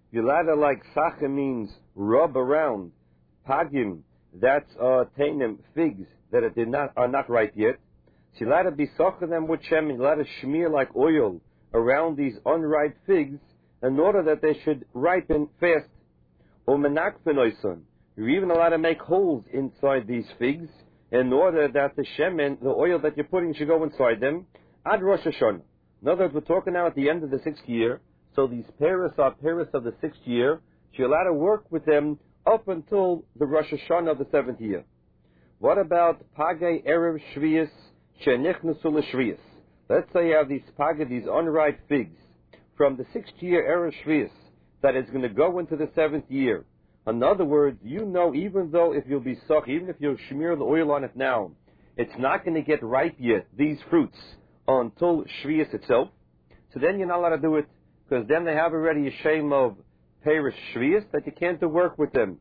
You're allowed to, like, sacha means rub around. Pagim, that's tainim, figs that are not ripe yet. So you're allowed to be socha them with shem, and you're allowed to smear like oil around these unripe figs in order that they should ripen fast. Or menakfenoison. You're even allowed to make holes inside these figs in order that the shemen, the oil that you're putting, should go inside them. Ad Rosh Hashanah. In other words, we're talking now at the end of the 6th year. So these paris are paris of the 6th year. So you're allowed to work with them up until the Rosh Hashanah of the 7th year. What about Pagei Erev Shvius Shenichnusu L'Shvius? Let's say you have these Pagei, these unripe figs, from the 6th year Erev Shvius, that is going to go into the 7th year. In other words, you know, even though if you'll be suck, even if you'll smear the oil on it now, it's not going to get ripe yet, these fruits, until Shvius itself. So then you're not allowed to do it, because then they have already a shame of Perish Shvius that you can't do work with them.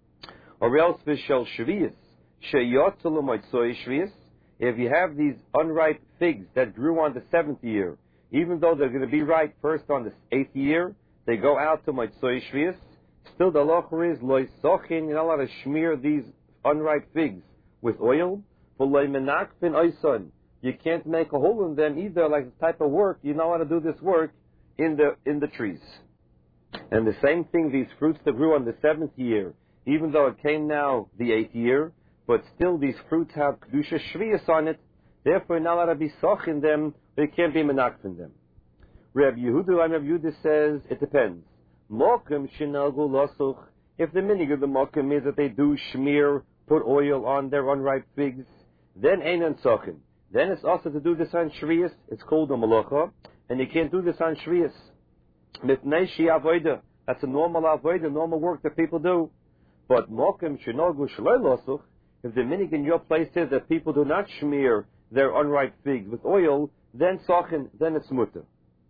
Or else Vishel Shvius, Sheyotzalu Moitzoi Shvius, if you have these unripe figs that grew on the 7th year, even though they're going to be ripe first on the 8th year, they go out to Moitzoi Shvius, still the locher is Loi Sochin, you're not allowed to smear these unripe figs with oil, for Loi Menakfin Oison, you can't make a hole in them either, like this type of work, you're not allowed to do this work in the trees. And the same thing, these fruits that grew on the 7th year, even though it came now the 8th year, but still these fruits have Kedusha Shvius on it, therefore you're not allowed to be soch in them, but you can't be menakf in them. Rabbi Yehuda says, it depends. Mokum shinagu losuch, if the minig of the mokum is that they do shmear, put oil on their unripe figs, then einan sochin. Then it's also to do this on Shvius, it's called a malacha, and you can't do this on Shvius. Mitnei shi avoida, that's a normal avoida, normal work that people do. But mokum shinagu shloi losuch, if the minig in your place is that people do not shmear their unripe figs with oil, then sochin, then it's mutter.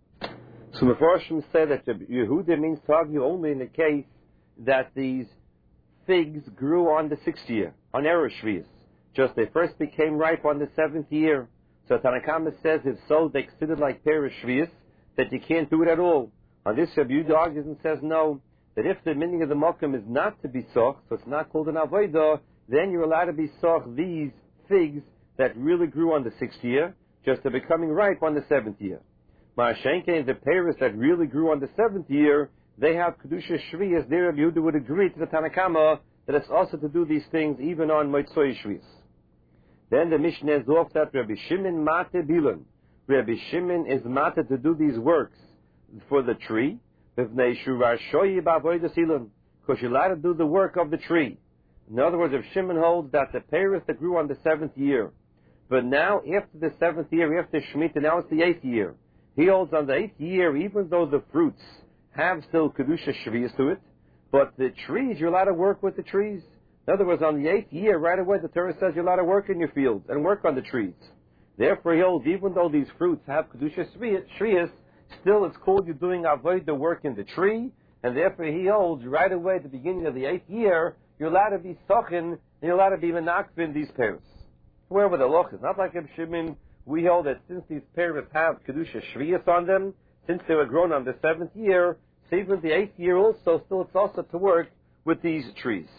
So the Mepharshim say that Yehuda means to argue only in the case that these figs grew on the 6th year, on Erev Shvius. Just they first became ripe on the 7th year. So Tanakama says if so, they considered like Erev Shvius, that you can't do it at all. On this, Rabbi Yehuda argues and says no, that if the meaning of the Mokum is not to be soch, so it's not called an Avodah, then you're allowed to be soch these figs that really grew on the 6th year, just they're becoming ripe on the 7th year. Ma'ashenke, the Paris that really grew on the 7th year, they have Kedusha Shvius. There Rabbi Yehuda would agree to the Tanakama that it's also to do these things even on Moitzoi Shvius. Then the Mishnah is off that Rabbi Shimon Mate Bilan. Rabbi Shimon is Mate to do these works for the tree, because you're allowed to do the work of the tree. In other words, if Shimon holds that the Paris that grew on the 7th year, but now after the 7th year, after Shemitah, now it's the 8th year, he holds on the 8th year, even though the fruits have still Kedusha Shvius to it, but the trees, you're allowed to work with the trees. In other words, on the 8th year, right away, the Torah says you're allowed to work in your fields and work on the trees. Therefore, he holds, even though these fruits have Kedusha Shvius, still it's called you're doing avodah work in the tree, and therefore he holds, right away at the beginning of the 8th year, you're allowed to be sochin, and you're allowed to be menakvin these pairs. However, the loch is not like Reb Shimon. We hold that since these pairs have Kedusha Shvius on them, since they were grown on the 7th year, so even the 8th year also, still it's also to work with these trees.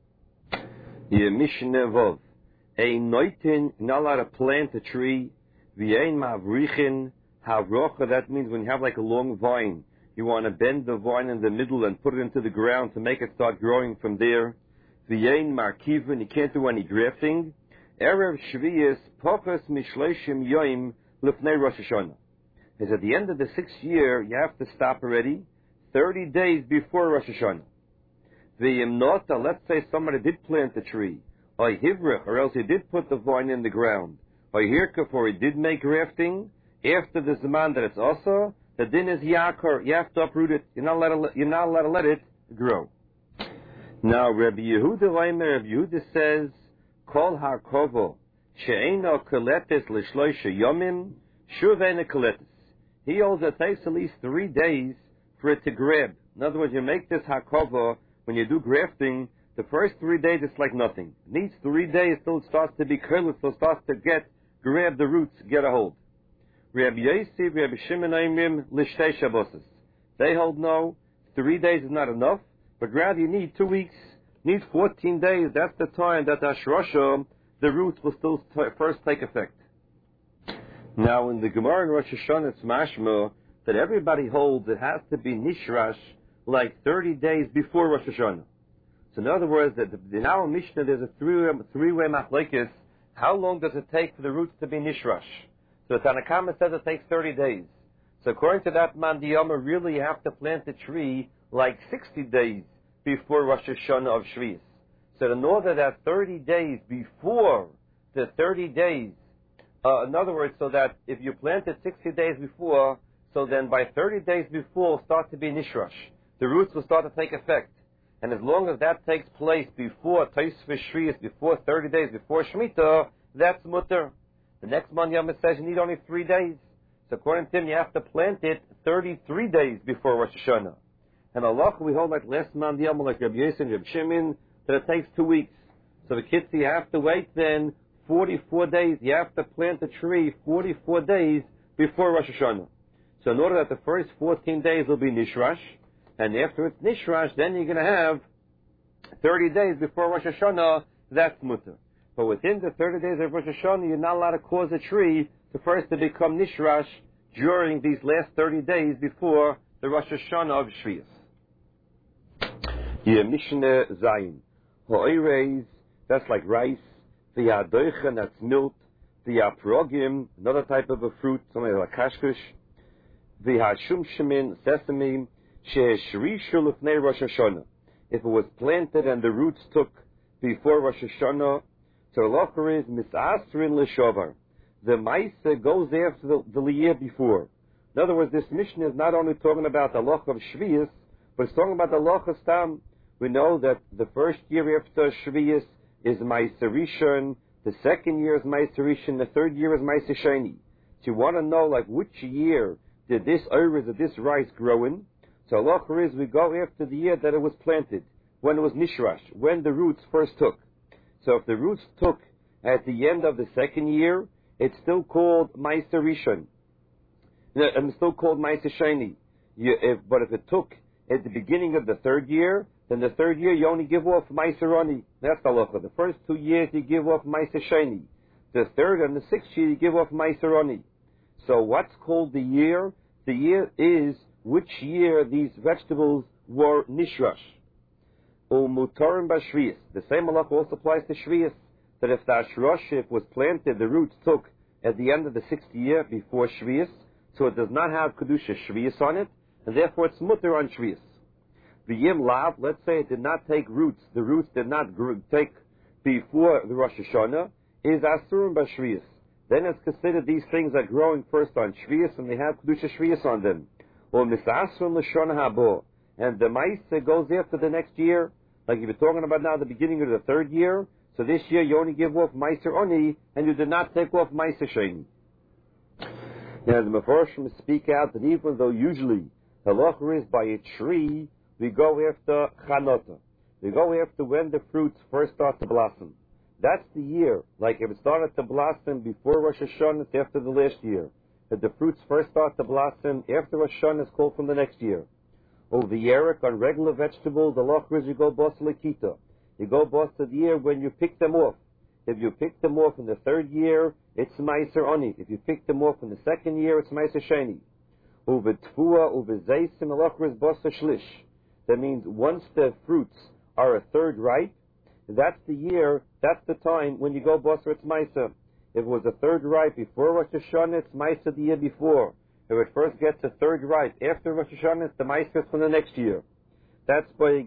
Mishnah Vov. A noitin, not allowed to plant a tree. V'ein mavrichin havrocha, that means when you have like a long vine, you want to bend the vine in the middle and put it into the ground to make it start growing from there. V'ein markivin, you can't do any grafting. Erev Shvius, Pochas Mishleishim Yoim Lifnei Rosh Hashanah. Is at the end of the 6th year, you have to stop already, 30 days before Rosh Hashanah. V'yimnota, let's say somebody did plant the tree, or hivrich, or else he did put the vine in the ground, or hirkaf, or he did make grafting, after the Zaman that it's also, the din is yakar, you have to uproot it, you're not allowed to let it grow. Now, Rabbi Yehuda says, Kol harkovo she'eino koletes l'shloisha yomim shuveina koletes. He holds that it takes at least 3 days for it to grab. In other words, you make this harkovo when you do grafting. The first 3 days it's like nothing. It needs 3 days till it starts to be curled, so it starts to grab the roots, get a hold. Rabbi Yosef, Rabbi Shimon Oimrim l'shtei Shabbos. They hold no 3 days is not enough, but rather you need 2 weeks. You need 14 days. That's the time that Hashrosha, the roots will still first take effect. Now, in the Gemara in Rosh Hashanah, it's mashma that everybody holds it has to be nishrash like 30 days before Rosh Hashanah. So in other words, that in our Mishnah there's a three-way machlekes. How long does it take for the roots to be nishrash? So the Tanna Kama says it takes 30 days. So according to that mandiyama, really you have to plant the tree like 60 days before Rosh Hashanah of Shvius. So in order that 30 days before the 30 days, in other words, so that if you plant it 60 days before, so then by 30 days before it'll start to be nishrash. The roots will start to take effect. And as long as that takes place before Tosfos Shvius, before 30 days, before Shemitah, that's mutter. The next mandiyama says you need only 3 days. So according to him, you have to plant it 33 days before Rosh Hashanah. And Allah, we hold like last mandiyama, like Rabbi Yosef and Rabbi Shimon, that it takes 2 weeks. So the kids, you have to wait then 44 days. You have to plant the tree 44 days before Rosh Hashanah. So in order that the first 14 days will be nishrash, and after it's nishrash, then you're going to have 30 days before Rosh Hashanah, that's mutter. But within the 30 days of Rosh Hashanah, you're not allowed to cause a tree to become nishrash during these last 30 days before the Rosh Hashanah of Shvius. The Mishnah Zayin. Ha'oreis, that's like rice. The Hadoichen, that's milk. The Aprogim, another type of a fruit, something like kashkush. The Hashumshimin, sesame. She'eshrishu lifnei Rosh Hashanah. If it was planted and the roots took before Rosh Hashanah, so the locher is misasrin l'shovar. The Maisa goes after the year before. In other words, this mission is not only talking about the Loch of Shvius, but it's talking about the Loch of Stam. We know that the first year after Shvius is Maisa Rishon, the second year is Maisa Rishon, the third year is Maisa Sheni. So you want to know, like, which year did this iris or this rice grow in? So locher is we go after the year that it was planted, when it was nishrash, when the roots first took. So if the roots took at the end of the second year, it's still called Maisa Rishon. And it's still called Maisa Sheni. But if it took at the beginning of the third year, then the third year you only give off Maisa Roni. That's the halacha. The first 2 years you give off Maisa Sheni. The third and the sixth year you give off Maisa Roni. So what's called the year? The year is which year these vegetables were nishrash. Mutarim b'shvius. The same halacha also applies to shvius. That if the ashroshif was planted, the roots took at the end of the 6th year before shvius, so it does not have kedusha shvius on it, and therefore it's mutter on shvius. V'yim lav, let's say it did not take roots, the roots did not take before the Rosh Hashanah, is asurim b'shvius. Then it's considered these things are growing first on shvius, and they have kedusha shvius on them. Or misasrim l'shon habo, and the ma'isa goes after the next year, like you've been talking about now, the beginning of the third year. So this year you only give off Meiser Oni, and you did not take off Meiser Sheni. Now the Mefarshim speak out that even though usually the halacha is by a tree, we go after Chanota. We go after when the fruits first start to blossom. That's the year. Like if it started to blossom before Rosh Hashanah, it's after the last year. If the fruits first start to blossom after Rosh Hashanah, it's called from the next year. Over the yerek on regular vegetables, the halacha is you go bos lekita. You go boss to the year when you pick them off. If you pick them off in the third year, it's Meiser Oni. If you pick them off in the second year, it's Meiser Sheni. Uve Tfua, uve Zeisim, alachris boss shlish. That means once the fruits are a third ripe, that's the year, that's the time when you go boss it's Meiser. If it was a third ripe before Rosh Hashanah, it's Meiser the year before. If it first gets a third ripe after Rosh Hashanah, it's the Meiser from the next year. That's by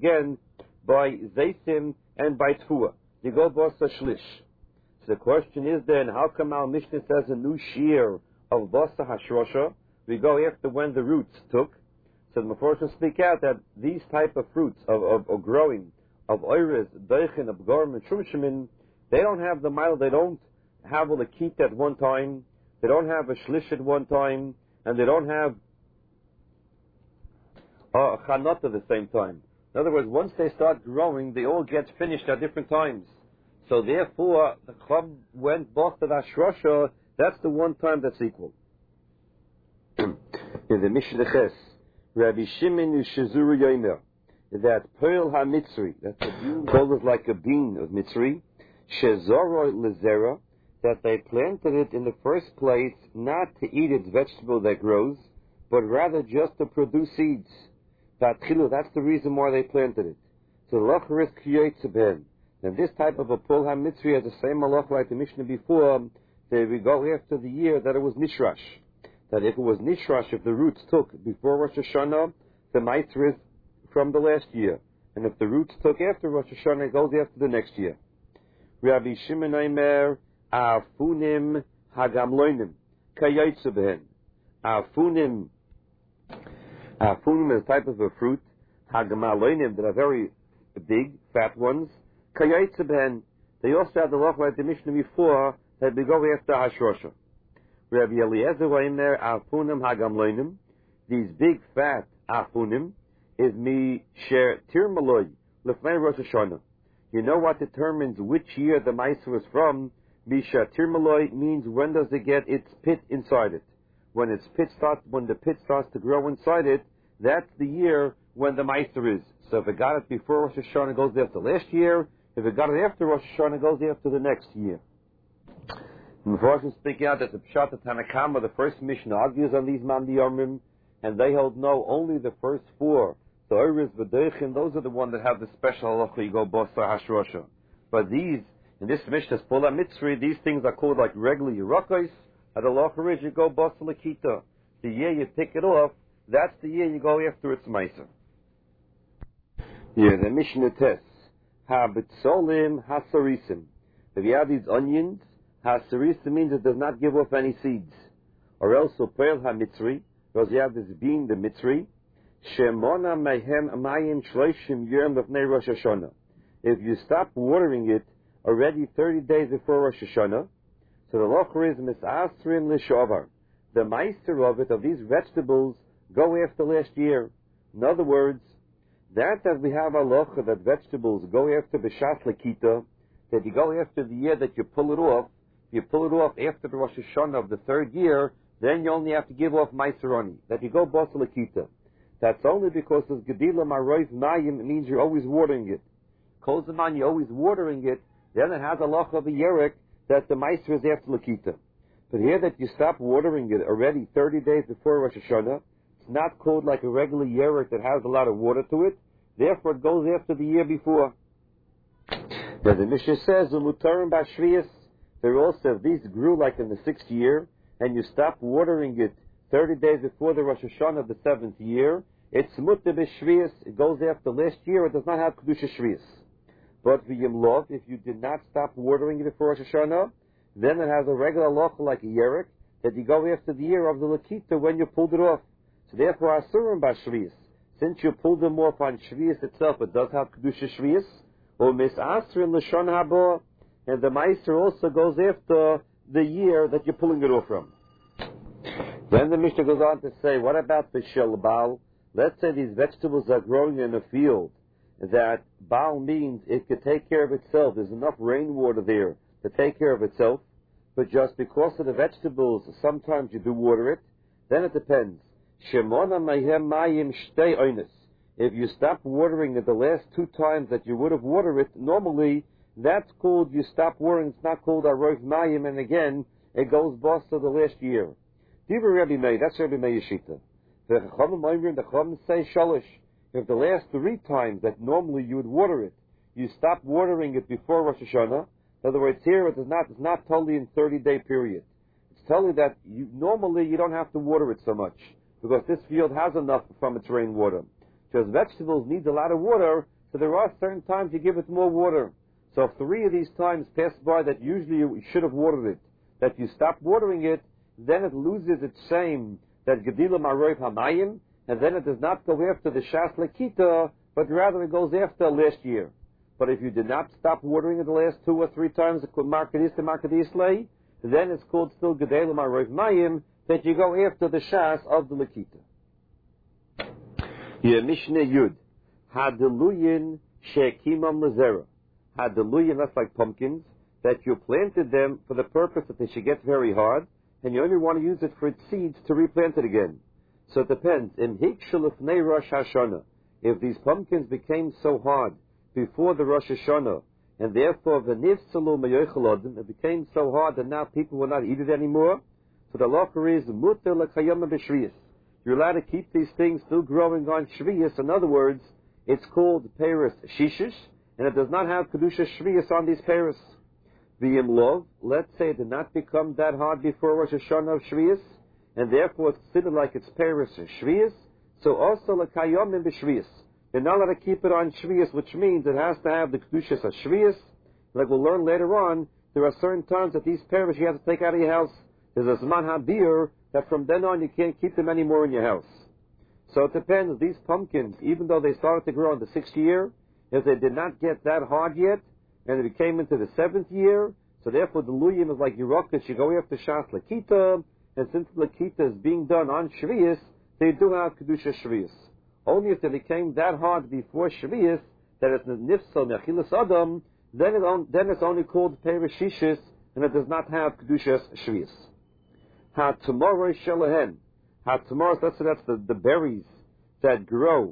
Zeisim and by Tfua. You go Bosa Shlish. So the question is then, how come our Mishnah says a new shear of Bosa Hashrosha? We go after when the roots took. So the Mefarshim speak out that these type of fruits of growing, of Oiris, Deichen, Abgorim, and Shumshimin, they don't have the mile, they don't have a Lakit at one time, they don't have a Shlish at one time, and they don't have a Chanot at the same time. In other words, once they start growing, they all get finished at different times. So therefore, the Chum went both to the Ashrosha, that's the one time that's equal. In the Mishnah Ches, Rabbi Shimon Shizuru Yomer, that Pearl HaMitzri, that's a bean called like a bean of Mitzri, Shezoro Lezera, that they planted it in the first place not to eat its vegetable that grows, but rather just to produce seeds. That's the reason why they planted it. So the Locher is Kiyotze. And this type of a Pearl HaMitzri has the same halacha like the Mishnah before, that we go after the year that it was Nishrash. That if it was Nishrash, if the roots took before Rosh Hashanah, the Meitzr is from the last year. And if the roots took after Rosh Hashanah, it goes after the next year. Rabbi Shimon Omer, Afunim Hagamloinim, Kayotze behen. Afunim is a type of a fruit, Hagamaloinim, that are very big, fat ones, Kayotze behen. They also have the law like the Mishnah before, that we go after Hashrosha. Rabbi Eliezer Omer, Afunim Hagamloinim, these big fat Afunim, is mi sher tirmaloi lefnei Rosh Hashanah. You know what determines which year the meiser is from? Mi sher tirmaloi means when does it get its pit inside it. When the pit starts to grow inside it, that's the year when the meiser is. So if it got it before Rosh Hashanah, it goes after last year. If it got it after Rosh Hashanah, it goes after the next year. And before I speak out that the Pshat Tanakama, the first Mishnah, argues on these Mandi Yomim, and they hold no, only the first four. The Oiris, V'Doichin, those are the ones that have the special halacha, you go Bosa Hashrosha. But these, in this Mishnah, Pearl HaMitzri, these things are called like regular Yerakos, and the halacha is you go Bosa Lakita. The year you pick it off, that's the year you go after its Meiser. Yeah, the Mishnah tests. Ha-B'Tzolim Ha-Sarisim. If you have these onions, Ha-Sarisim means it does not give off any seeds. Or else, Pearl HaMitzri, because you have this bean, the Mitzri, Shemona mehem mayim shloishim yom lefnei Rosh Hashanah. If you stop watering it already 30 days before Rosh Hashanah, so the locher is misasrin lishovar. The meister of it, of these vegetables, go after last year. In other words, that we have a locher that vegetables go after b'shas lekita, that you go after the year that you pull it off. You pull it off after the Rosh Hashanah of the third year, then you only have to give off meiseroni. That you go b'asa lekita. That's only because as Gedila Maroiv Mayim, it means you're always watering it. Kol Zaman, you're always watering it, then it has a loch of a yerek that the Meiser is after Lakita. But here that you stop watering it already 30 days before Rosh Hashanah, it's not called like a regular yerek that has a lot of water to it, therefore it goes after the year before. Now the Mishnah says, Umutarim Bashvias, there also, if these grew like in the 6th year, and you stop watering it 30 days before the Rosh Hashanah of the 7th year, it's mutter b'shvius, it goes after last year, it does not have kedusha shvius. But v'yimlov, if you did not stop watering it before Rosh Hashanah, then it has a regular loch like a yerek, that you go after the year of the lakita when you pulled it off. So therefore, asurim b'shvius, since you pulled them off on shvius itself, it does have kedusha shvius, or misasrin l'shon haba, and the meiser also goes after the year that you're pulling it off from. Then the Mishnah goes on to say, what about the shel baal? Let's say these vegetables are growing in a field that baal means it could take care of itself. There's enough rainwater there to take care of itself. But just because of the vegetables, sometimes you do water it. Then it depends. Shemona mehem mayim shtei oines. If you stop watering it the last 2 times that you would have watered it, normally that's called you stop watering. It's not called arov mayim, and again it goes boss to the last year. Divrei Rabbi Meir, that's Rabbi Meir Yeshita. The Chachamim say shalosh. If the last 3 times that normally you would water it, you stop watering it before Rosh Hashanah. In other words, here it's not totally in 30-day period. It's totally that normally you don't have to water it so much because this field has enough from its rainwater. Because vegetables need a lot of water, so there are certain times you give it more water. So if 3 of these times pass by that usually you should have watered it, that you stop watering it, then it loses its shame that Gedila Maroiv Hamayim, and then it does not go after the Shas Lekita, but rather it goes after last year. But if you did not stop watering it the last 2 or 3 times, Markadis to Markadis, then it's called still Gedila Maroiv Mayim, that you go after the Shas of the Lekita. Yeah, Mishnah Yud. Hadeluyin Shekimam Lazera. Hadeluyin, that's like pumpkins, that you planted them for the purpose that they should get very hard, and you only want to use it for its seeds to replant it again. So it depends. If these pumpkins became so hard before the Rosh Hashanah, and therefore it became so hard that now people will not eat it anymore, so the halacha is muter l'kayama b'shviyas. You're allowed to keep these things still growing on shviyas. In other words, it's called peris shishish, and it does not have kedusha shviyas on these peris. V'im lov, let's say it did not become that hard before Rosh Hashanah of shviyas, and therefore it's considered like it's peris shviyas. So also l'kayamim b'shviyas. They're not allowed to keep it on shviyas, which means it has to have the kedushas of shviyas. Like we'll learn later on, there are certain times that these peris you have to take out of your house. There's a zman habir that from then on you can't keep them anymore in your house. So it depends. These pumpkins, even though they started to grow in the 6th year, if they did not get that hard yet, and it came into the 7th year, so therefore the luyim is like Yerokas, you go after Shas Lakita, and since Lakita is being done on Shviyas, they do have Kedusha Shviyas. Only if they became that hard before Shviyas, that it's Nifsal Mechilas Adam, then it's only called Perishishis, and it does not have Kedushas Shviyas. Ha-tomorrow shelahen. Ha-tomorrow, that's the berries that grow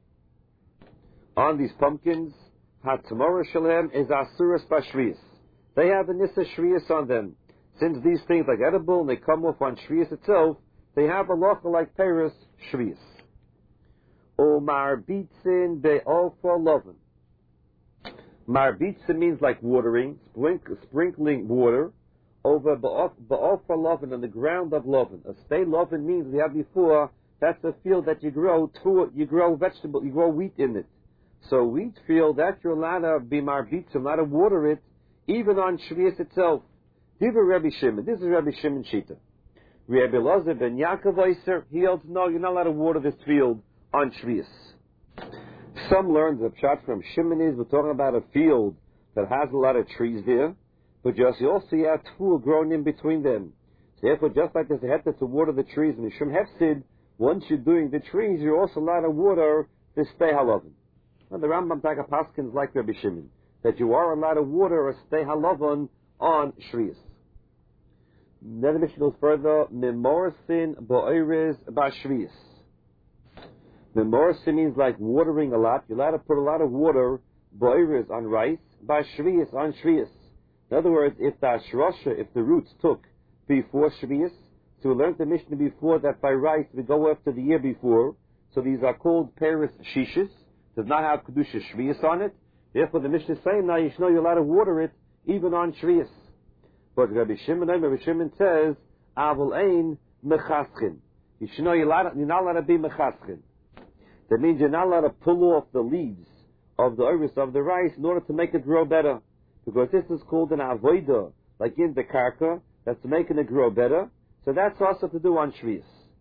on these pumpkins. Ha-tomorrow shelahen is Asuras Bashviyas. They have a Nissa Shviyas on them. Since these things are edible and they come off on Shviyas itself, they have a locha like Peris Shviyas. O marbitzin be'ofa loven. Marbitzin means like watering, sprinkling water over ba'ofa loven, on the ground of loven. A stay loven means we have before, that's a field that you grow vegetable, you grow wheat in it. So wheat field, that you're allowed to be marbitzin, allowed to water it, even on Shviyas itself. Diva Rabbi Shimon, this is Rabbi Shimon Shita. Rabbi Elazar ben Yaakov Eiser, he holds, no, you're not allowed to water this field on Shviyas. Some learn the pshat from Shimon is, we're talking about a field that has a lot of trees there, but you also have tefillah growing in between them. So therefore, just like there's a heter to water the trees in the Shem Hefsid, once you're doing the trees, you're also allowed to water the stay halavin. And the Rambam Taka Paskins like Rabbi Shimon, that you are allowed to water a stay halavin on Shviyas. Then the Mishnah goes further, Memorsin bo'eres ba'shviyas. Memorsin means like watering a lot. You're allowed to put a lot of water, bo'eres, on rice, ba'shviyas, on shviyas. In other words, if the ashrosha, if the roots took before shviyas, so we learned the Mishnah before that by rice we go after the year before, so these are called peris shishis, does not have kedusha shviyas on it. Therefore the Mishnah is saying now you should know you're allowed to water it even on shviyas. But Rabbi Shimon says, Avol ein mechaschin. You should know you're not allowed to be mechaschin. That means you're not allowed to pull off the leaves of the iris of the rice in order to make it grow better. Because this is called an avoida, like in the karka, that's making it grow better. So that's also to do on Shviyas.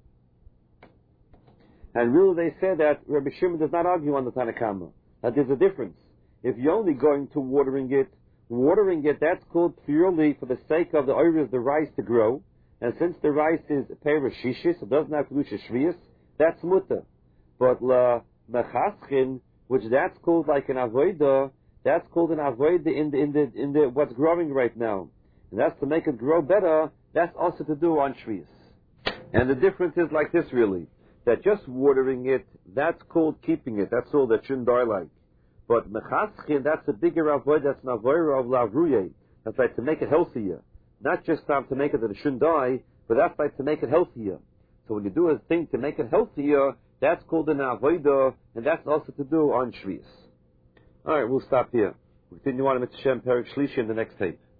And really they say that Rabbi Shimon does not argue on the Tanakama. That there's a difference. If you're only going to watering it, that's called purely for the sake of the iris, the rice to grow. And since the rice is peris shishis, it doesn't have kedusha shviyas, that's mutter. But la mechaschin, which that's called like an avoida, that's called an avoida in the what's growing right now. And that's to make it grow better, that's also to do on shviyas. And the difference is like this really, that just watering it, that's called keeping it, that's all that shouldn't die like. But mechaschin, that's a bigger avoid, that's an avoid of lavruye. That's like to make it healthier. Not just to make it that it shouldn't die, but that's like to make it healthier. So when you do a thing to make it healthier, that's called an avoida, and that's also to do on Shviyas. Alright, we'll stop here. We'll continue on with Shem Perek Shlishi in the next tape.